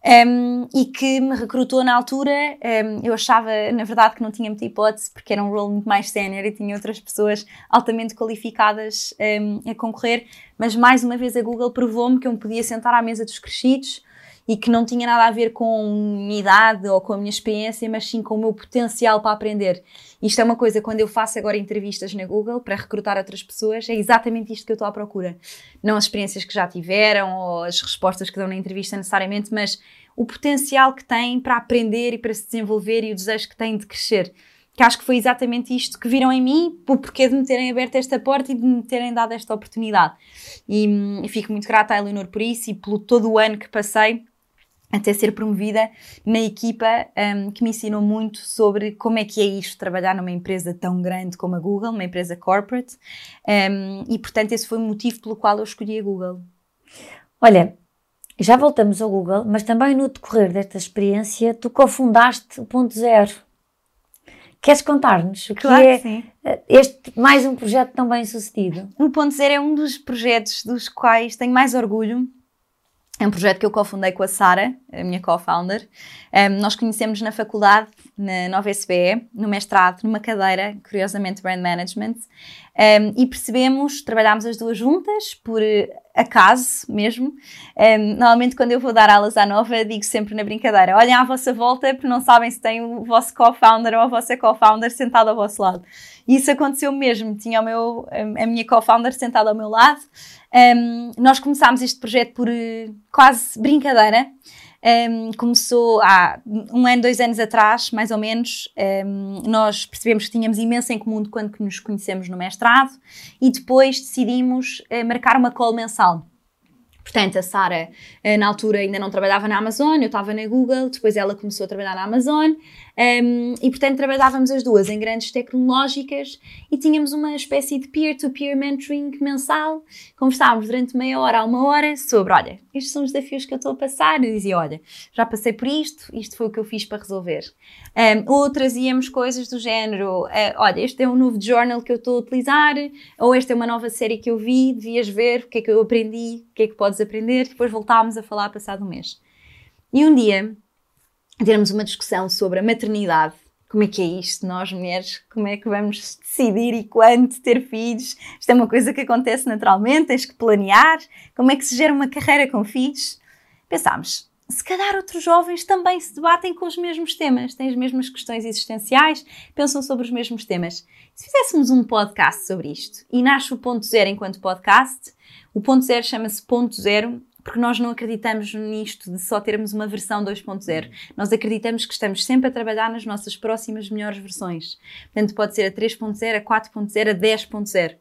e que me recrutou na altura. Eu achava, na verdade, que não tinha muita hipótese, porque era um role muito mais sénior e tinha outras pessoas altamente qualificadas a concorrer, mas mais uma vez a Google provou-me que eu me podia sentar à mesa dos crescidos e que não tinha nada a ver com a minha idade ou com a minha experiência, mas sim com o meu potencial para aprender. Isto é uma coisa, quando eu faço agora entrevistas na Google para recrutar outras pessoas, é exatamente isto que eu estou à procura. Não as experiências que já tiveram ou as respostas que dão na entrevista necessariamente, mas o potencial que têm para aprender e para se desenvolver e o desejo que têm de crescer. Que acho que foi exatamente isto que viram em mim, o porquê de me terem aberto esta porta e de me terem dado esta oportunidade. E fico muito grata à Eleonor por isso e pelo todo o ano que passei até ser promovida na equipa, que me ensinou muito sobre como é que é isto, trabalhar numa empresa tão grande como a Google, uma empresa corporate, e portanto esse foi o motivo pelo qual eu escolhi a Google. Olha, já voltamos ao Google, mas também no decorrer desta experiência tu cofundaste o Ponto Zero. Queres contar-nos o que é sim. Este mais um projeto tão bem sucedido? O Ponto Zero é um dos projetos dos quais tenho mais orgulho. É um projeto que eu cofundei com a Sara, a minha co-founder. Nós conhecemos na faculdade, na Nova SBE, no mestrado, numa cadeira, curiosamente, Brand Management, e trabalhámos as duas juntas, por acaso mesmo. Normalmente, quando eu vou dar aulas à Nova, digo sempre na brincadeira, olhem à vossa volta, porque não sabem se tem o vosso co-founder ou a vossa co-founder sentado ao vosso lado. E isso aconteceu mesmo, tinha a minha co-founder sentada ao meu lado. Nós começámos este projeto por quase brincadeira. Começou há 1 ano, 2 anos atrás, mais ou menos. Nós percebemos que tínhamos imenso em comum de quando nos conhecemos no mestrado e depois decidimos marcar uma call mensal. Portanto, a Sara, na altura, ainda não trabalhava na Amazon, eu estava na Google, depois ela começou a trabalhar na Amazon, e, portanto, trabalhávamos as duas em grandes tecnológicas e tínhamos uma espécie de peer-to-peer mentoring mensal. Conversávamos durante meia hora a 1 hora sobre, olha, estes são os desafios que eu estou a passar. Eu dizia, olha, já passei por isto foi o que eu fiz para resolver. Ou trazíamos coisas do género, olha, este é um novo journal que eu estou a utilizar, ou esta é uma nova série que eu vi, devias ver, o que é que eu aprendi, o que é que podes aprender. Depois voltámos a falar passado um mês. E um dia, termos uma discussão sobre a maternidade. Como é que é isto? Nós, mulheres, como é que vamos decidir e quando ter filhos? Isto é uma coisa que acontece naturalmente, tens que planear. Como é que se gera uma carreira com filhos? Pensámos, se calhar outros jovens também se debatem com os mesmos temas, têm as mesmas questões existenciais, pensam sobre os mesmos temas. Se fizéssemos um podcast sobre isto, e nasce o Ponto Zero enquanto podcast, o Ponto Zero chama-se Ponto Zero, porque nós não acreditamos nisto de só termos uma versão 2.0. Nós acreditamos que estamos sempre a trabalhar nas nossas próximas melhores versões. Portanto, pode ser a 3.0, a 4.0, a 10.0.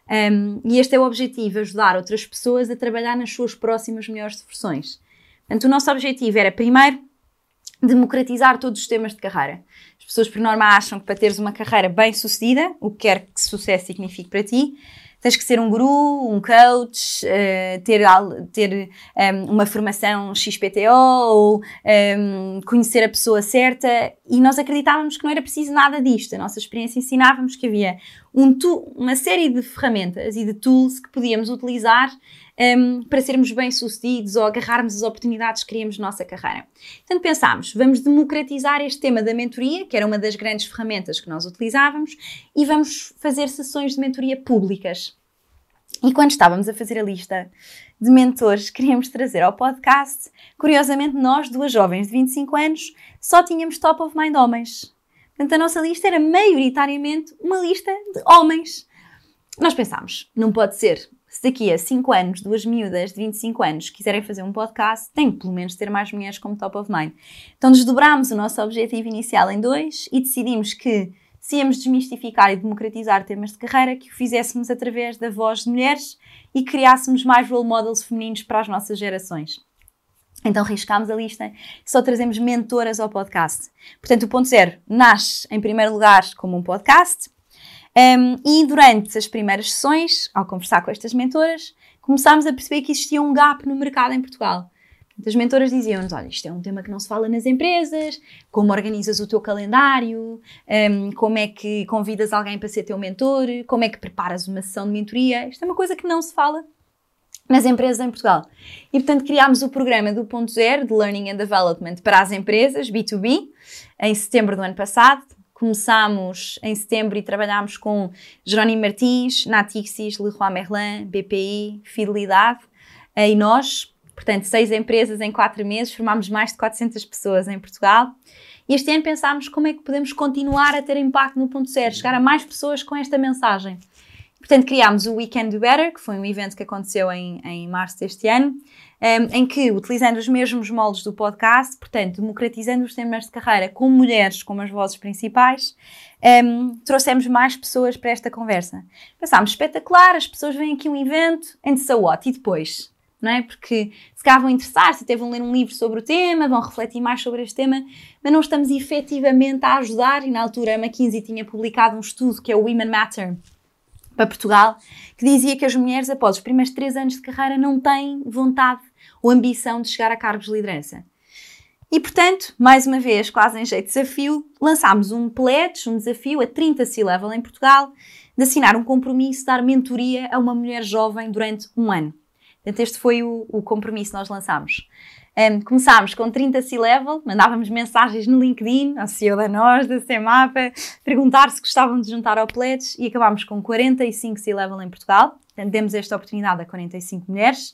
E este é o objetivo, ajudar outras pessoas a trabalhar nas suas próximas melhores versões. Portanto, o nosso objetivo era, primeiro, democratizar todos os temas de carreira. As pessoas, por norma, acham que para teres uma carreira bem-sucedida, o que quer que sucesso signifique para ti, tens que ser um guru, um coach, ter uma formação XPTO ou conhecer a pessoa certa, e nós acreditávamos que não era preciso nada disto. A nossa experiência ensinava-nos que havia uma série de ferramentas e de tools que podíamos utilizar para sermos bem-sucedidos ou agarrarmos as oportunidades que queríamos na nossa carreira. Portanto, pensámos, vamos democratizar este tema da mentoria, que era uma das grandes ferramentas que nós utilizávamos, e vamos fazer sessões de mentoria públicas. E quando estávamos a fazer a lista de mentores que queríamos trazer ao podcast, curiosamente nós, duas jovens de 25 anos, só tínhamos top of mind homens. Portanto, a nossa lista era maioritariamente uma lista de homens. Nós pensámos, não pode ser. Se daqui a 5 anos, duas miúdas de 25 anos quiserem fazer um podcast, tem que pelo menos ter mais mulheres como top of mind. Então desdobrámos o nosso objetivo inicial em 2 e decidimos que, se íamos desmistificar e democratizar temas de carreira, que o fizéssemos através da voz de mulheres e criássemos mais role models femininos para as nossas gerações. Então riscámos a lista e só trazemos mentoras ao podcast. Portanto, o Ponto Zero nasce em primeiro lugar como um podcast. E durante as primeiras sessões, ao conversar com estas mentoras, começámos a perceber que existia um gap no mercado em Portugal. As mentoras diziam-nos, olha, isto é um tema que não se fala nas empresas, como organizas o teu calendário, como é que convidas alguém para ser teu mentor, como é que preparas uma sessão de mentoria. Isto é uma coisa que não se fala nas empresas em Portugal. E, portanto, criámos o programa do Ponto Zero, de Learning and Development, para as empresas, B2B, em setembro do ano passado. Começámos em setembro e trabalhámos com Jerónimo Martins, Natixis, Leroy Merlin, BPI, Fidelidade e nós. Portanto, 6 empresas em 4 meses, formámos mais de 400 pessoas em Portugal. E este ano pensámos como é que podemos continuar a ter impacto no Ponto Zero, chegar a mais pessoas com esta mensagem. Portanto, criámos o We Can Do Better, que foi um evento que aconteceu em março deste ano, em que, utilizando os mesmos moldes do podcast, portanto, democratizando os temas de carreira com mulheres como as vozes principais, trouxemos mais pessoas para esta conversa. Pensámos, espetacular, as pessoas vêm aqui a um evento, and so what? E depois? Não é? Porque se calhar vão interessar-se, até vão ler um livro sobre o tema, vão refletir mais sobre este tema, mas não estamos efetivamente a ajudar. E na altura a McKinsey tinha publicado um estudo que é o Women Matter para Portugal, que dizia que as mulheres após os primeiros 3 anos de carreira não têm vontade ou ambição de chegar a cargos de liderança. E portanto, mais uma vez, quase em jeito de desafio, lançámos um pledge, um desafio a 30 C-Level em Portugal, de assinar um compromisso de dar mentoria a uma mulher jovem durante 1 ano. Portanto, este foi o compromisso que nós lançámos. Começámos com 30 C-Level, mandávamos mensagens no LinkedIn, ao CEO da nós, da CEMAPA, perguntar se gostavam de juntar ao Pledge e acabámos com 45 C-Level em Portugal. Portanto, demos esta oportunidade a 45 mulheres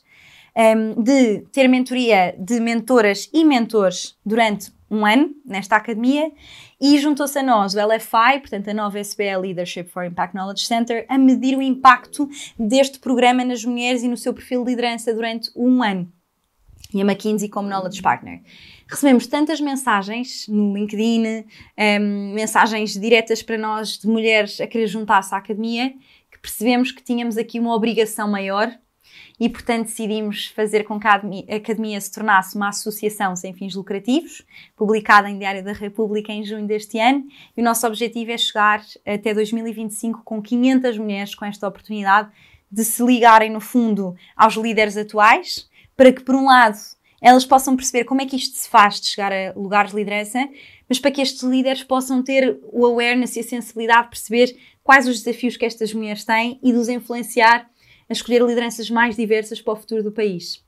de ter mentoria de mentoras e mentores durante 1 ano nesta academia e juntou-se a nós o LFI, portanto a nova SBL Leadership for Impact Knowledge Center, a medir o impacto deste programa nas mulheres e no seu perfil de liderança durante 1 ano. E a McKinsey como Knowledge Partner. Recebemos tantas mensagens no LinkedIn, mensagens diretas para nós de mulheres a querer juntar-se à academia, que percebemos que tínhamos aqui uma obrigação maior e, portanto, decidimos fazer com que a academia se tornasse uma associação sem fins lucrativos, publicada em Diário da República em junho deste ano. E o nosso objetivo é chegar até 2025 com 500 mulheres com esta oportunidade de se ligarem, no fundo, aos líderes atuais, para que, por um lado, elas possam perceber como é que isto se faz de chegar a lugares de liderança, mas para que estes líderes possam ter o awareness e a sensibilidade de perceber quais os desafios que estas mulheres têm e de os influenciar a escolher lideranças mais diversas para o futuro do país.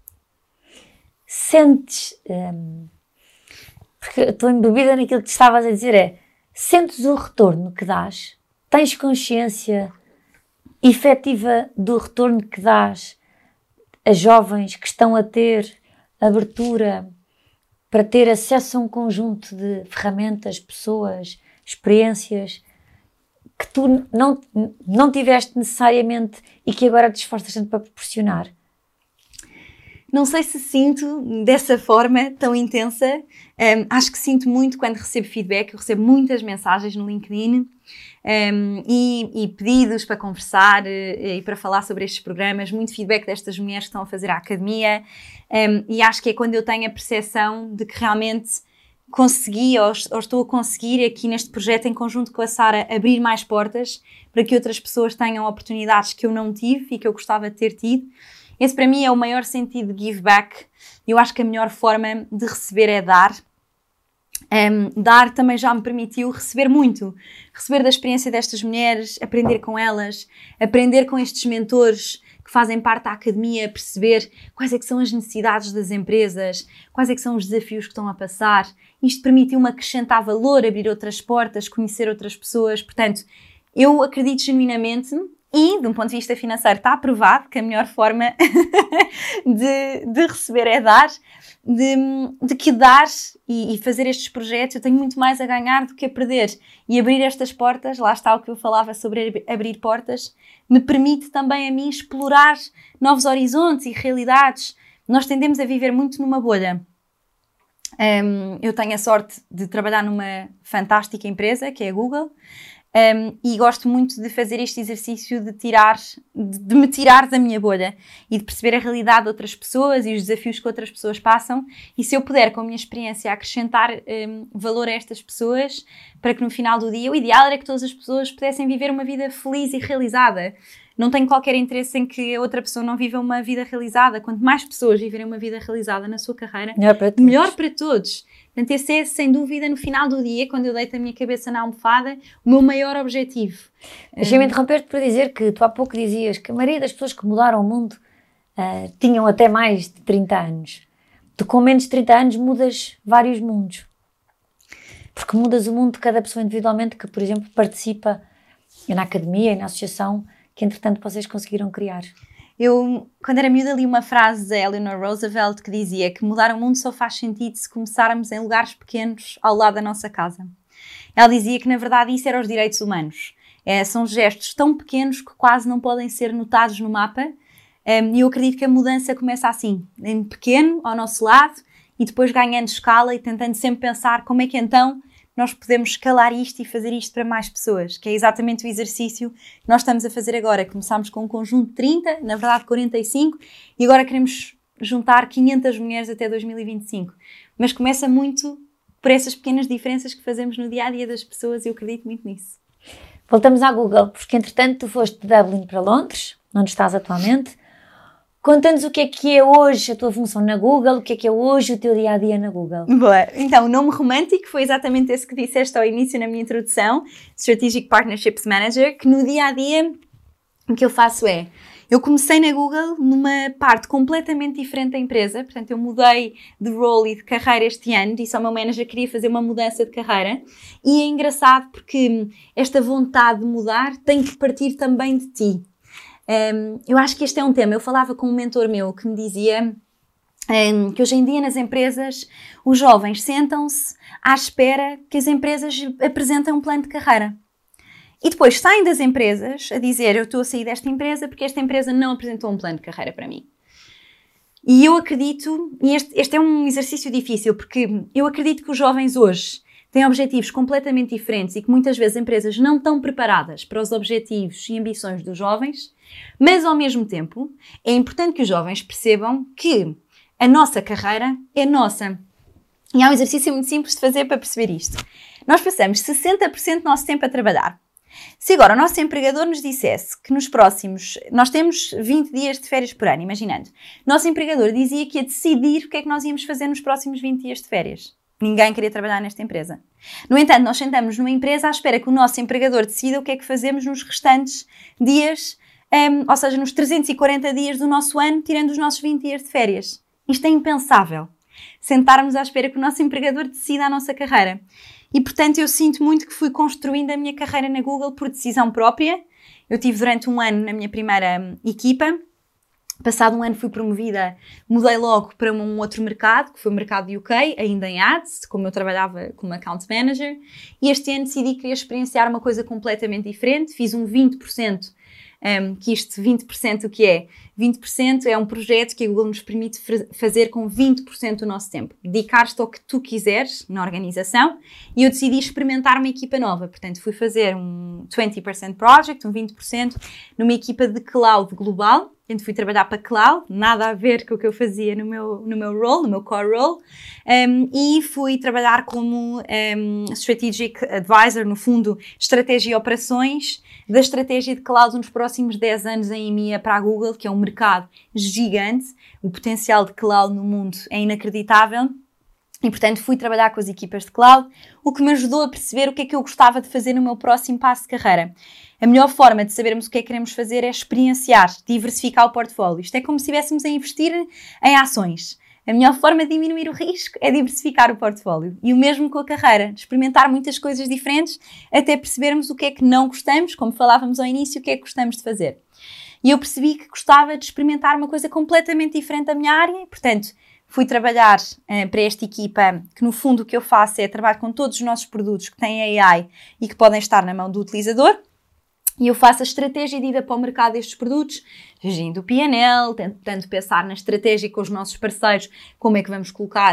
Sentes, porque estou embebida naquilo que te estavas a dizer, sentes o retorno que dás? Tens consciência efetiva do retorno que dás a jovens que estão a ter abertura para ter acesso a um conjunto de ferramentas, pessoas, experiências que tu não tiveste necessariamente e que agora te esforças tanto para proporcionar? Não sei se sinto dessa forma tão intensa. Acho que sinto muito quando recebo feedback. Eu recebo muitas mensagens no LinkedIn e pedidos para conversar e para falar sobre estes programas. Muito feedback destas mulheres que estão a fazer a academia. E acho que é quando eu tenho a percepção de que realmente consegui ou estou a conseguir aqui neste projeto em conjunto com a Sara abrir mais portas para que outras pessoas tenham oportunidades que eu não tive e que eu gostava de ter tido. Esse para mim é o maior sentido de give back. Eu acho que a melhor forma de receber é dar. Dar também já me permitiu receber muito. Receber da experiência destas mulheres, aprender com elas, aprender com estes mentores que fazem parte da academia, perceber quais é que são as necessidades das empresas, quais é que são os desafios que estão a passar. Isto permitiu-me acrescentar valor, abrir outras portas, conhecer outras pessoas. Portanto, eu acredito genuinamente, e de um ponto de vista financeiro está aprovado que a melhor forma de receber é dar, de que dar e fazer estes projetos, eu tenho muito mais a ganhar do que a perder. E abrir estas portas, lá está o que eu falava sobre abrir portas, me permite também a mim explorar novos horizontes e realidades. Nós tendemos a viver muito numa bolha. Eu tenho a sorte de trabalhar numa fantástica empresa, que é a Google, e gosto muito de fazer este exercício de me tirar da minha bolha e de perceber a realidade de outras pessoas e os desafios que outras pessoas passam, e se eu puder, com a minha experiência, acrescentar valor a estas pessoas, para que no final do dia, o ideal era que todas as pessoas pudessem viver uma vida feliz e realizada. Não tenho qualquer interesse em que a outra pessoa não viva uma vida realizada. Quanto mais pessoas viverem uma vida realizada na sua carreira, melhor para todos. Portanto, esse é, sem dúvida, no final do dia, quando eu deito a minha cabeça na almofada, o meu maior objetivo. Deixa-me interromper-te para dizer que tu há pouco dizias que a maioria das pessoas que mudaram o mundo tinham até mais de 30 anos. Tu, com menos de 30 anos, mudas vários mundos. Porque mudas o mundo de cada pessoa individualmente que, por exemplo, participa na academia e na associação que, entretanto, vocês conseguiram criar. Eu, quando era miúda, li uma frase da Eleanor Roosevelt que dizia que mudar o mundo só faz sentido se começarmos em lugares pequenos ao lado da nossa casa. Ela dizia que, na verdade, isso eram os direitos humanos. São gestos tão pequenos que quase não podem ser notados no mapa, e eu acredito que a mudança começa assim, em pequeno, ao nosso lado, e depois ganhando escala e tentando sempre pensar como é que então nós podemos escalar isto e fazer isto para mais pessoas, que é exatamente o exercício que nós estamos a fazer agora. Começámos com um conjunto de 30, na verdade 45, e agora queremos juntar 500 mulheres até 2025. Mas começa muito por essas pequenas diferenças que fazemos no dia-a-dia das pessoas, e eu acredito muito nisso. Voltamos à Google, porque entretanto tu foste de Dublin para Londres, onde estás atualmente. Conta-nos o que é hoje a tua função na Google, o que é hoje o teu dia-a-dia na Google. Boa. Então, o nome romântico foi exatamente esse que disseste ao início na minha introdução, Strategic Partnerships Manager, que no dia-a-dia o que eu faço é, eu comecei na Google numa parte completamente diferente da empresa, portanto eu mudei de role e de carreira este ano, disse ao meu manager que queria fazer uma mudança de carreira, e é engraçado porque esta vontade de mudar tem que partir também de ti. Eu acho que este é um tema. Eu falava com um mentor meu que me dizia que hoje em dia nas empresas os jovens sentam-se à espera que as empresas apresentem um plano de carreira. E depois saem das empresas a dizer eu estou a sair desta empresa porque esta empresa não apresentou um plano de carreira para mim. E eu acredito, e este é um exercício difícil, porque eu acredito que os jovens hoje têm objetivos completamente diferentes e que muitas vezes as empresas não estão preparadas para os objetivos e ambições dos jovens, mas ao mesmo tempo é importante que os jovens percebam que a nossa carreira é nossa. E há um exercício muito simples de fazer para perceber isto. Nós passamos 60% do nosso tempo a trabalhar. Se agora o nosso empregador nos dissesse que nos próximos... Nós temos 20 dias de férias por ano, imaginando. Nosso empregador dizia que ia decidir o que é que nós íamos fazer nos próximos 20 dias de férias. Ninguém queria trabalhar nesta empresa. No entanto, nós sentamos numa empresa à espera que o nosso empregador decida o que é que fazemos nos restantes dias, ou seja, nos 340 dias do nosso ano, tirando os nossos 20 dias de férias. Isto é impensável. Sentarmos à espera que o nosso empregador decida a nossa carreira. E, portanto, eu sinto muito que fui construindo a minha carreira na Google por decisão própria. Eu tive durante um ano na minha primeira equipa. Passado um ano fui promovida, mudei logo para um outro mercado, que foi o mercado UK, ainda em ads, como eu trabalhava como account manager. E este ano decidi que queria experienciar uma coisa completamente diferente. Fiz um 20%, que isto 20% o que é? 20% é um projeto que a Google nos permite fazer com 20% do nosso tempo. Dedicar-te ao que tu quiseres na organização, e eu decidi experimentar uma equipa nova. Portanto, fui fazer um 20% project, um 20%, numa equipa de cloud global, Portanto, fui trabalhar para cloud, nada a ver com o que eu fazia no meu role, no meu core role, e fui trabalhar como Strategic Advisor, no fundo, estratégia e operações da estratégia de cloud nos próximos 10 anos em EMEA para a Google, que é um mercado gigante. O potencial de cloud no mundo é inacreditável. E, portanto, fui trabalhar com as equipas de cloud, o que me ajudou a perceber o que é que eu gostava de fazer no meu próximo passo de carreira. A melhor forma de sabermos o que é que queremos fazer é experienciar, diversificar o portfólio. Isto é como se estivéssemos a investir em ações. A melhor forma de diminuir o risco é diversificar o portfólio. E o mesmo com a carreira, de experimentar muitas coisas diferentes até percebermos o que é que não gostamos, como falávamos ao início, o que é que gostamos de fazer. E eu percebi que gostava de experimentar uma coisa completamente diferente da minha área, e, portanto, fui trabalhar para esta equipa, que no fundo o que eu faço é trabalhar com todos os nossos produtos que têm AI e que podem estar na mão do utilizador. E eu faço a estratégia de ida para o mercado destes produtos, gerindo o P&L, tentando pensar na estratégia com os nossos parceiros, como é que vamos colocar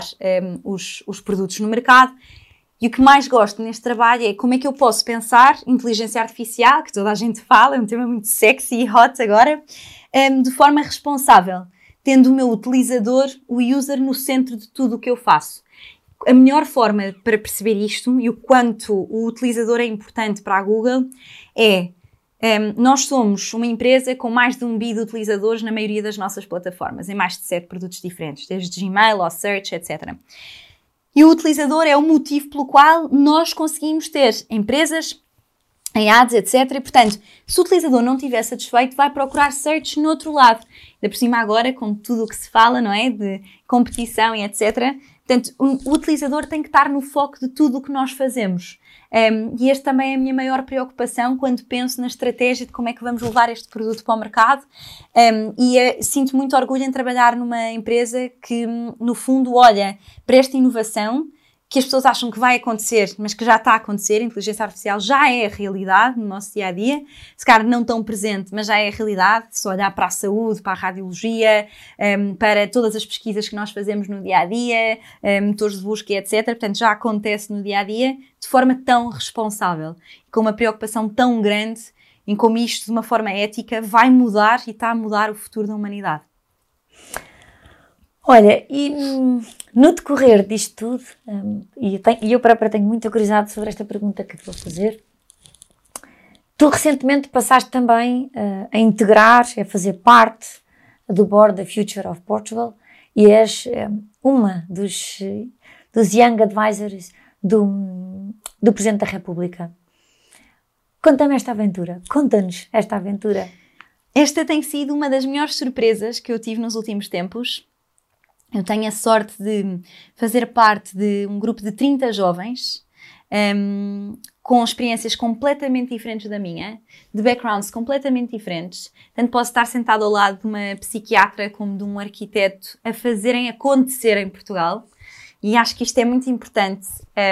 os produtos no mercado. E o que mais gosto neste trabalho é como é que eu posso pensar inteligência artificial, que toda a gente fala, é um tema muito sexy e hot agora, de forma responsável, tendo o meu utilizador, o user, no centro de tudo o que eu faço. A melhor forma para perceber isto e o quanto o utilizador é importante para a Google é nós somos uma empresa com mais de 1 bi de utilizadores na maioria das nossas plataformas, em mais de 7 produtos diferentes, desde Gmail ao Search, etc. E o utilizador é o motivo pelo qual nós conseguimos ter empresas em ads, etc. E, portanto, se o utilizador não estiver satisfeito, vai procurar search no outro lado. Ainda por cima agora, com tudo o que se fala, não é? De competição e etc. Portanto, o utilizador tem que estar no foco de tudo o que nós fazemos. E este também é a minha maior preocupação quando penso na estratégia de como é que vamos levar este produto para o mercado. Sinto muito orgulho em trabalhar numa empresa que, no fundo, olha para esta inovação que as pessoas acham que vai acontecer, mas que já está a acontecer. A inteligência artificial já é a realidade no nosso dia-a-dia, se calhar não tão presente, mas já é a realidade. Se olhar para a saúde, para a radiologia, para todas as pesquisas que nós fazemos no dia-a-dia, motores de busca, etc. Portanto, já acontece no dia-a-dia de forma tão responsável, com uma preocupação tão grande em como isto, de uma forma ética, vai mudar e está a mudar o futuro da humanidade. Olha, e no decorrer disto tudo, e eu própria tenho muita curiosidade sobre esta pergunta que te vou fazer, tu recentemente passaste também a integrar, a fazer parte do Board da Future of Portugal e és uma dos Young Advisors do Presidente da República. Conta-me esta aventura, conta-nos esta aventura. Esta tem sido uma das melhores surpresas que eu tive nos últimos tempos. Eu tenho a sorte de fazer parte de um grupo de 30 jovens com experiências completamente diferentes da minha, de backgrounds completamente diferentes. Tanto posso estar sentado ao lado de uma psiquiatra como de um arquiteto a fazerem acontecer em Portugal. E acho que isto é muito importante.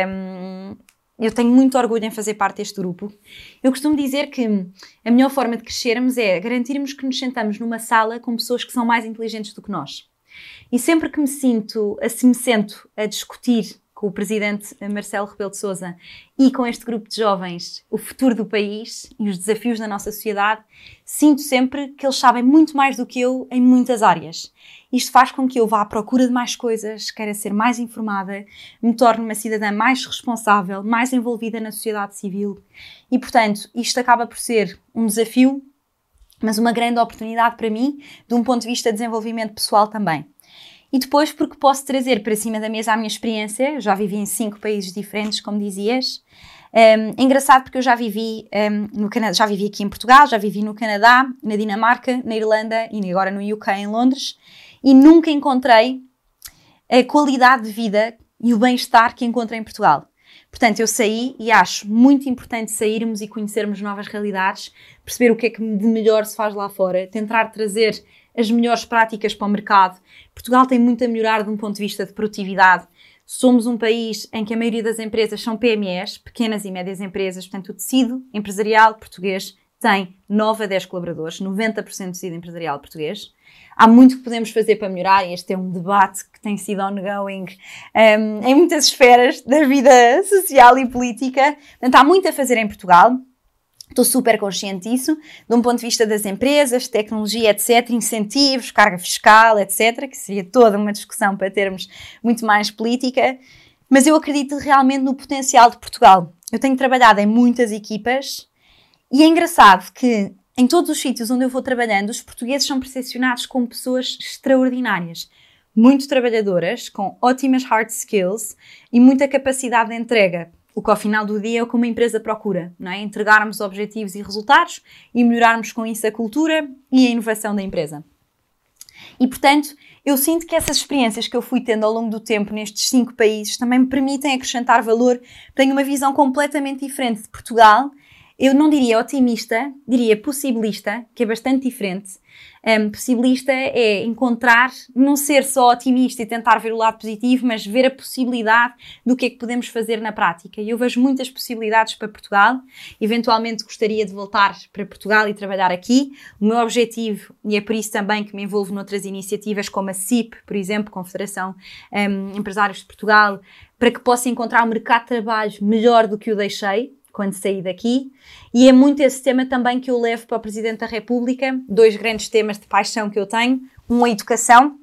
Eu tenho muito orgulho em fazer parte deste grupo. Eu costumo dizer que a melhor forma de crescermos é garantirmos que nos sentamos numa sala com pessoas que são mais inteligentes do que nós. E sempre que me sento a discutir com o Presidente Marcelo Rebelo de Sousa e com este grupo de jovens o futuro do país e os desafios da nossa sociedade, sinto sempre que eles sabem muito mais do que eu em muitas áreas. Isto faz com que eu vá à procura de mais coisas, queira ser mais informada, me torne uma cidadã mais responsável, mais envolvida na sociedade civil. E, portanto, isto acaba por ser um desafio, mas uma grande oportunidade para mim, de um ponto de vista de desenvolvimento pessoal também. E depois porque posso trazer para cima da mesa a minha experiência. Eu já vivi em 5 países diferentes, como dizias. É engraçado porque eu já vivi no Canadá, já vivi aqui em Portugal, já vivi no Canadá, na Dinamarca, na Irlanda e agora no UK, em Londres, e nunca encontrei a qualidade de vida e o bem-estar que encontro em Portugal. Portanto, eu saí e acho muito importante sairmos e conhecermos novas realidades, perceber o que é que de melhor se faz lá fora, tentar trazer as melhores práticas para o mercado. Portugal tem muito a melhorar de um ponto de vista de produtividade. Somos um país em que a maioria das empresas são PMEs, pequenas e médias empresas, portanto o tecido empresarial português tem 9 a 10 colaboradores, 90% do tecido empresarial português. Há muito que podemos fazer para melhorar e este é um debate que tem sido ongoing em muitas esferas da vida social e política. Portanto, há muito a fazer em Portugal. Estou super consciente disso, de um ponto de vista das empresas, tecnologia, etc., incentivos, carga fiscal, etc., que seria toda uma discussão para termos muito mais política, mas eu acredito realmente no potencial de Portugal. Eu tenho trabalhado em muitas equipas e é engraçado que em todos os sítios onde eu vou trabalhando, os portugueses são percepcionados como pessoas extraordinárias, muito trabalhadoras, com ótimas hard skills e muita capacidade de entrega. O que ao final do dia é o que uma empresa procura, não é? Entregarmos objetivos e resultados e melhorarmos com isso a cultura e a inovação da empresa. E, portanto, eu sinto que essas experiências que eu fui tendo ao longo do tempo nestes 5 países também me permitem acrescentar valor. Tenho uma visão completamente diferente de Portugal. Eu não diria otimista, diria possibilista, que é bastante diferente. Possibilista é encontrar, não ser só otimista e tentar ver o lado positivo, mas ver a possibilidade do que é que podemos fazer na prática. E eu vejo muitas possibilidades para Portugal. Eventualmente gostaria de voltar para Portugal e trabalhar aqui. O meu objetivo, e é por isso também que me envolvo noutras iniciativas como a CIP, por exemplo, Confederação Empresários de Portugal, para que possa encontrar um mercado de trabalho melhor do que o deixei quando saí daqui, e é muito esse tema também que eu levo para o Presidente da República. 2 grandes temas de paixão que eu tenho. A educação,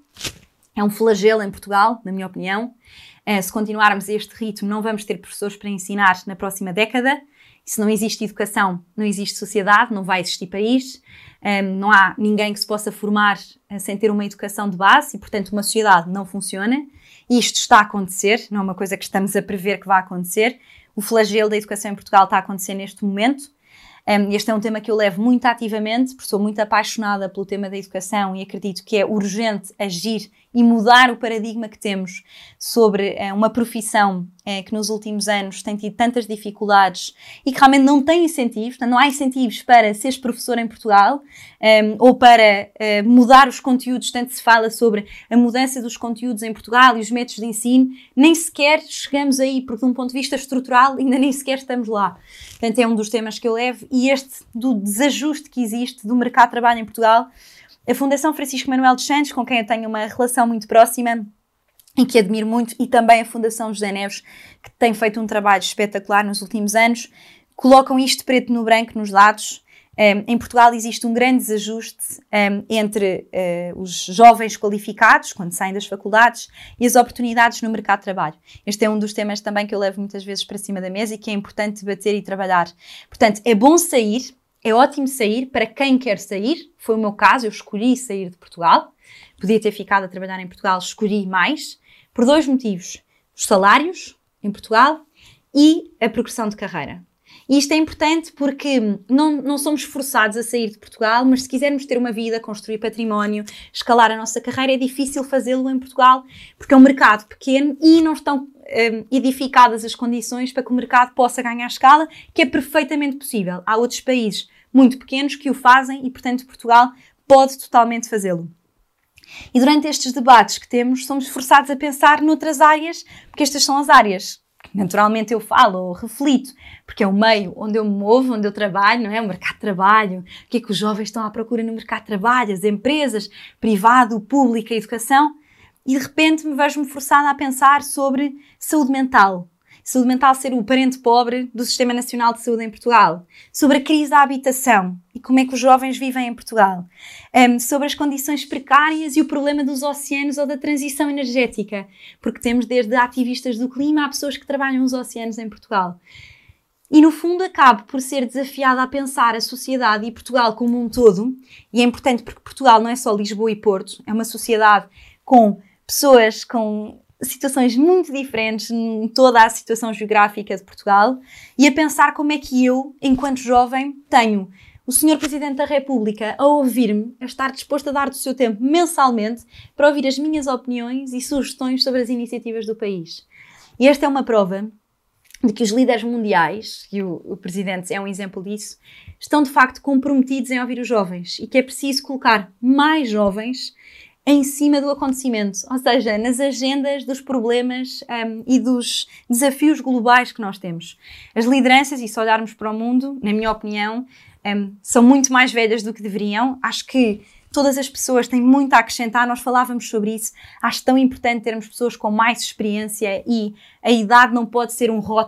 é um flagelo em Portugal, na minha opinião. Se continuarmos a este ritmo, não vamos ter professores para ensinar na próxima década. E se não existe educação, não existe sociedade, não vai existir país. Não há ninguém que se possa formar sem ter uma educação de base e, portanto, uma sociedade não funciona. E isto está a acontecer, não é uma coisa que estamos a prever que vai acontecer. O flagelo da educação em Portugal está a acontecer neste momento. Este é um tema que eu levo muito ativamente, porque sou muito apaixonada pelo tema da educação e acredito que é urgente agir e mudar o paradigma que temos sobre uma profissão que nos últimos anos tem tido tantas dificuldades e que realmente não tem incentivos. Não há incentivos para seres professor em Portugal ou para mudar os conteúdos. Tanto se fala sobre a mudança dos conteúdos em Portugal e os métodos de ensino, nem sequer chegamos aí, porque de um ponto de vista estrutural ainda nem sequer estamos lá. Portanto, é um dos temas que eu levo, e este do desajuste que existe do mercado de trabalho em Portugal. A Fundação Francisco Manuel dos Santos, com quem eu tenho uma relação muito próxima e que admiro muito, e também a Fundação José Neves, que tem feito um trabalho espetacular nos últimos anos, colocam isto preto no branco nos dados. Em Portugal existe um grande desajuste entre os jovens qualificados, quando saem das faculdades, e as oportunidades no mercado de trabalho. Este é um dos temas também que eu levo muitas vezes para cima da mesa e que é importante debater e trabalhar. Portanto, é bom sair, é ótimo sair para quem quer sair. Foi o meu caso, eu escolhi sair de Portugal. Podia ter ficado a trabalhar em Portugal, escolhi mais, por 2 motivos. Os salários em Portugal e a progressão de carreira. E isto é importante porque não somos forçados a sair de Portugal, mas se quisermos ter uma vida, construir património, escalar a nossa carreira, é difícil fazê-lo em Portugal, porque é um mercado pequeno e não estão edificadas as condições para que o mercado possa ganhar escala, que é perfeitamente possível. Há outros países muito pequenos que o fazem e, portanto, Portugal pode totalmente fazê-lo. E durante estes debates que temos, somos forçados a pensar noutras áreas, porque estas são as áreas que naturalmente eu falo ou reflito, porque é o meio onde eu me movo, onde eu trabalho, não é? O mercado de trabalho, o que é que os jovens estão à procura no mercado de trabalho, as empresas, privado, público, a educação, e de repente vejo-me forçada a pensar sobre saúde mental. Saúde mental ser o parente pobre do Sistema Nacional de Saúde em Portugal, sobre a crise da habitação e como é que os jovens vivem em Portugal, sobre as condições precárias e o problema dos oceanos ou da transição energética, porque temos desde ativistas do clima a pessoas que trabalham nos oceanos em Portugal. E no fundo acabo por ser desafiada a pensar a sociedade e Portugal como um todo, e é importante porque Portugal não é só Lisboa e Porto, é uma sociedade com pessoas com situações muito diferentes em toda a situação geográfica de Portugal, e a pensar como é que eu, enquanto jovem, tenho o Sr. Presidente da República a ouvir-me, a estar disposto a dar do seu tempo mensalmente para ouvir as minhas opiniões e sugestões sobre as iniciativas do país. E esta é uma prova de que os líderes mundiais, e o Presidente é um exemplo disso, estão de facto comprometidos em ouvir os jovens e que é preciso colocar mais jovens em cima do acontecimento, ou seja, nas agendas dos problemas e dos desafios globais que nós temos. As lideranças, e se olharmos para o mundo, na minha opinião, são muito mais velhas do que deveriam. Acho que todas as pessoas têm muito a acrescentar, nós falávamos sobre isso. Acho tão importante termos pessoas com mais experiência e a idade não pode ser um rótulo.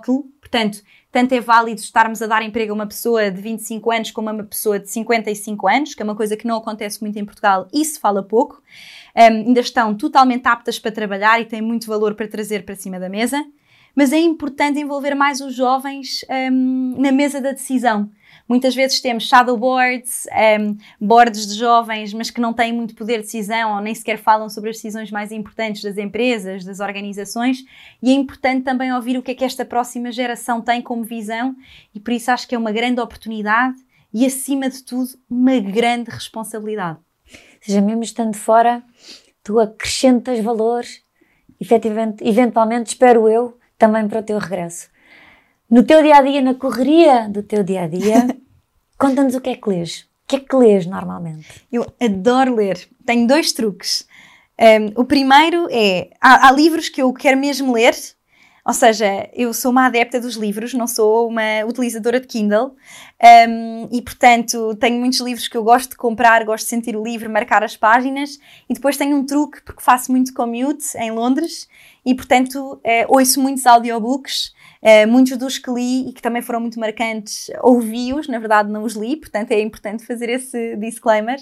Portanto, tanto é válido estarmos a dar emprego a uma pessoa de 25 anos como a uma pessoa de 55 anos, que é uma coisa que não acontece muito em Portugal e se fala pouco. Ainda estão totalmente aptas para trabalhar e têm muito valor para trazer para cima da mesa. Mas é importante envolver mais os jovens na mesa da decisão. Muitas vezes temos shadow boards, boards de jovens, mas que não têm muito poder de decisão ou nem sequer falam sobre as decisões mais importantes das empresas, das organizações. E é importante também ouvir o que é que esta próxima geração tem como visão e por isso acho que é uma grande oportunidade e, acima de tudo, uma grande responsabilidade. Ou seja, mesmo estando fora, tu acrescentas valor, efetivamente, eventualmente, espero eu, também para o teu regresso. No teu dia-a-dia, na correria do teu dia-a-dia, conta-nos o que é que lês. O que é que lês normalmente? Eu adoro ler. Tenho 2 truques. O primeiro é, há livros que eu quero mesmo ler, ou seja, eu sou uma adepta dos livros, não sou uma utilizadora de Kindle, e portanto tenho muitos livros que eu gosto de comprar, gosto de sentir o livro, marcar as páginas, e depois tenho um truque, porque faço muito commute em Londres, e portanto ouço muitos audiobooks, muitos dos que li e que também foram muito marcantes, ouvi-os, na verdade não os li, portanto é importante fazer esse disclaimer.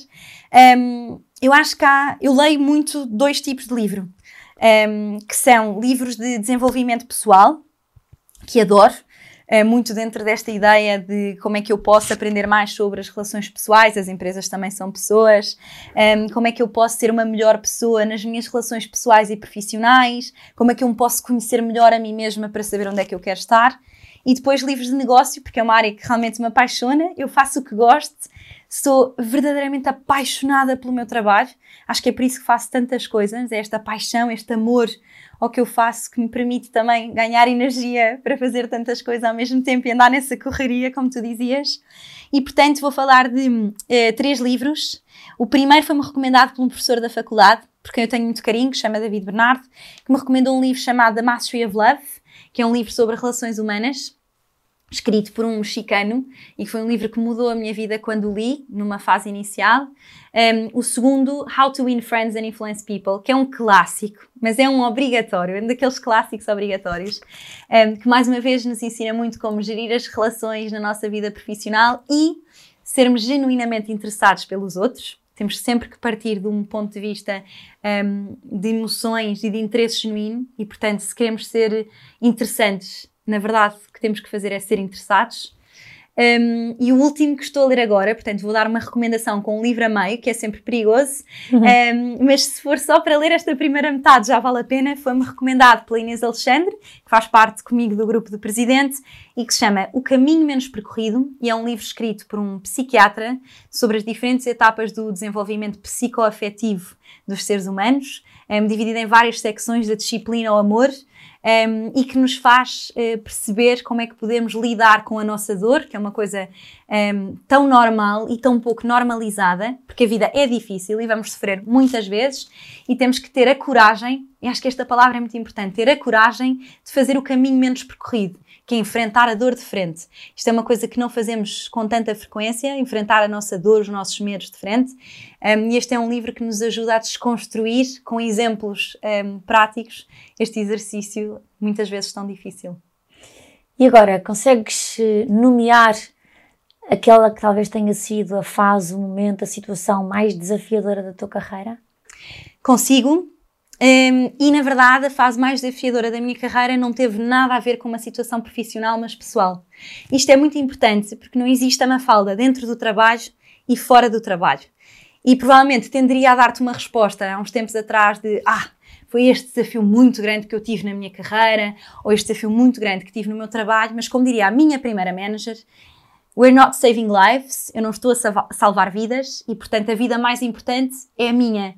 Eu acho que eu leio muito 2 tipos de livro. Que são livros de desenvolvimento pessoal, que adoro, muito dentro desta ideia de como é que eu posso aprender mais sobre as relações pessoais, as empresas também são pessoas, como é que eu posso ser uma melhor pessoa nas minhas relações pessoais e profissionais, como é que eu me posso conhecer melhor a mim mesma para saber onde é que eu quero estar. E depois livros de negócio, porque é uma área que realmente me apaixona, eu faço o que gosto, sou verdadeiramente apaixonada pelo meu trabalho, acho que é por isso que faço tantas coisas, é esta paixão, este amor ao que eu faço que me permite também ganhar energia para fazer tantas coisas ao mesmo tempo e andar nessa correria, como tu dizias. E portanto vou falar de 3 livros. O primeiro foi-me recomendado por um professor da faculdade, porque eu tenho muito carinho, que se chama David Bernardo, que me recomendou um livro chamado The Mastery of Love, que é um livro sobre relações humanas, escrito por um mexicano, e que foi um livro que mudou a minha vida quando li, numa fase inicial. O segundo, How to Win Friends and Influence People, que é um clássico, mas é um obrigatório, é um daqueles clássicos obrigatórios, que mais uma vez nos ensina muito como gerir as relações na nossa vida profissional e sermos genuinamente interessados pelos outros. Temos sempre que partir de um ponto de vista de emoções e de interesse genuíno e, portanto, se queremos ser interessantes, na verdade, o que temos que fazer é ser interessados. E o último que estou a ler agora, portanto, vou dar uma recomendação com um livro a meio, que é sempre perigoso, mas se for só para ler esta primeira metade já vale a pena. Foi-me recomendado pela Inês Alexandre, que faz parte comigo do grupo do Presidente, e que se chama O Caminho Menos Percorrido, e é um livro escrito por um psiquiatra sobre as diferentes etapas do desenvolvimento psicoafetivo dos seres humanos, dividido em várias secções da disciplina ao amor, e que nos faz perceber como é que podemos lidar com a nossa dor, que é uma coisa tão normal e tão pouco normalizada, porque a vida é difícil e vamos sofrer muitas vezes e temos que ter a coragem, e acho que esta palavra é muito importante, ter a coragem de fazer o caminho menos percorrido, que é enfrentar a dor de frente. Isto é uma coisa que não fazemos com tanta frequência, enfrentar a nossa dor, os nossos medos de frente. E este é um livro que nos ajuda a desconstruir, com exemplos práticos, este exercício muitas vezes tão difícil. E agora, consegues nomear aquela que talvez tenha sido a fase, o momento, a situação mais desafiadora da tua carreira? Consigo. E na verdade a fase mais desafiadora da minha carreira não teve nada a ver com uma situação profissional, mas pessoal. Isto é muito importante porque não existe a Mafalda dentro do trabalho e fora do trabalho. E provavelmente tenderia a dar-te uma resposta há uns tempos atrás de foi este desafio muito grande que eu tive na minha carreira, ou este desafio muito grande que tive no meu trabalho, mas como diria a minha primeira manager, we're not saving lives, eu não estou a salvar vidas e portanto a vida mais importante é a minha.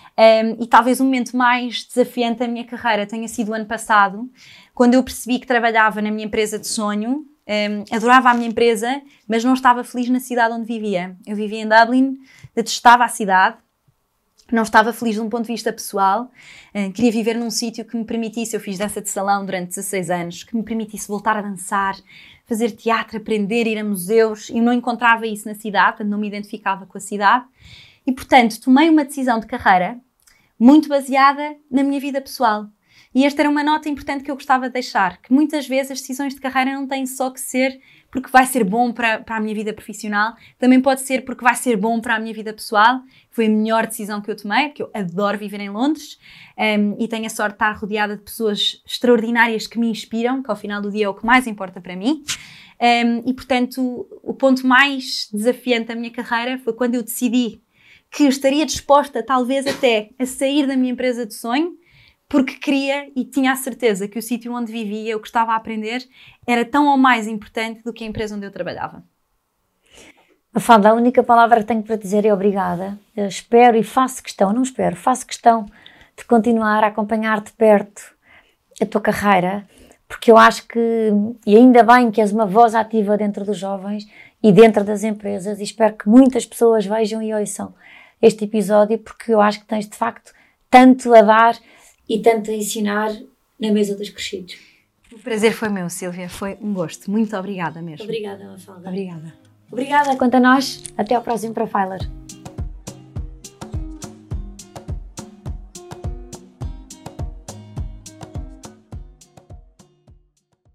E talvez o momento mais desafiante da minha carreira tenha sido o ano passado, quando eu percebi que trabalhava na minha empresa de sonho, adorava a minha empresa, mas não estava feliz na cidade onde vivia. Eu vivia em Dublin, detestava a cidade, não estava feliz de um ponto de vista pessoal, queria viver num sítio que me permitisse, eu fiz dança de salão durante 16 anos, que me permitisse voltar a dançar, fazer teatro, aprender, ir a museus, e não encontrava isso na cidade, não me identificava com a cidade. E, portanto, tomei uma decisão de carreira muito baseada na minha vida pessoal. E esta era uma nota importante que eu gostava de deixar, que muitas vezes as decisões de carreira não têm só que ser porque vai ser bom para a minha vida profissional, também pode ser porque vai ser bom para a minha vida pessoal. Foi a melhor decisão que eu tomei, porque eu adoro viver em Londres e tenho a sorte de estar rodeada de pessoas extraordinárias que me inspiram, que ao final do dia é o que mais importa para mim. E, portanto, o ponto mais desafiante da minha carreira foi quando eu decidi que estaria disposta, talvez até, a sair da minha empresa de sonho, porque queria e tinha a certeza que o sítio onde vivia, o que estava a aprender, era tão ou mais importante do que a empresa onde eu trabalhava. Mafalda, a única palavra que tenho para dizer é obrigada. Eu espero e faço questão de continuar a acompanhar de perto a tua carreira, porque eu acho que, e ainda bem que és uma voz ativa dentro dos jovens e dentro das empresas, e espero que muitas pessoas vejam e ouçam este episódio, porque eu acho que tens de facto tanto a dar e tanto a ensinar na mesa dos crescidos. O prazer foi meu, Sílvia, foi um gosto. Muito obrigada mesmo. Obrigada, Mafalda. Obrigada. Obrigada quanto a nós. Até ao próximo Profiler.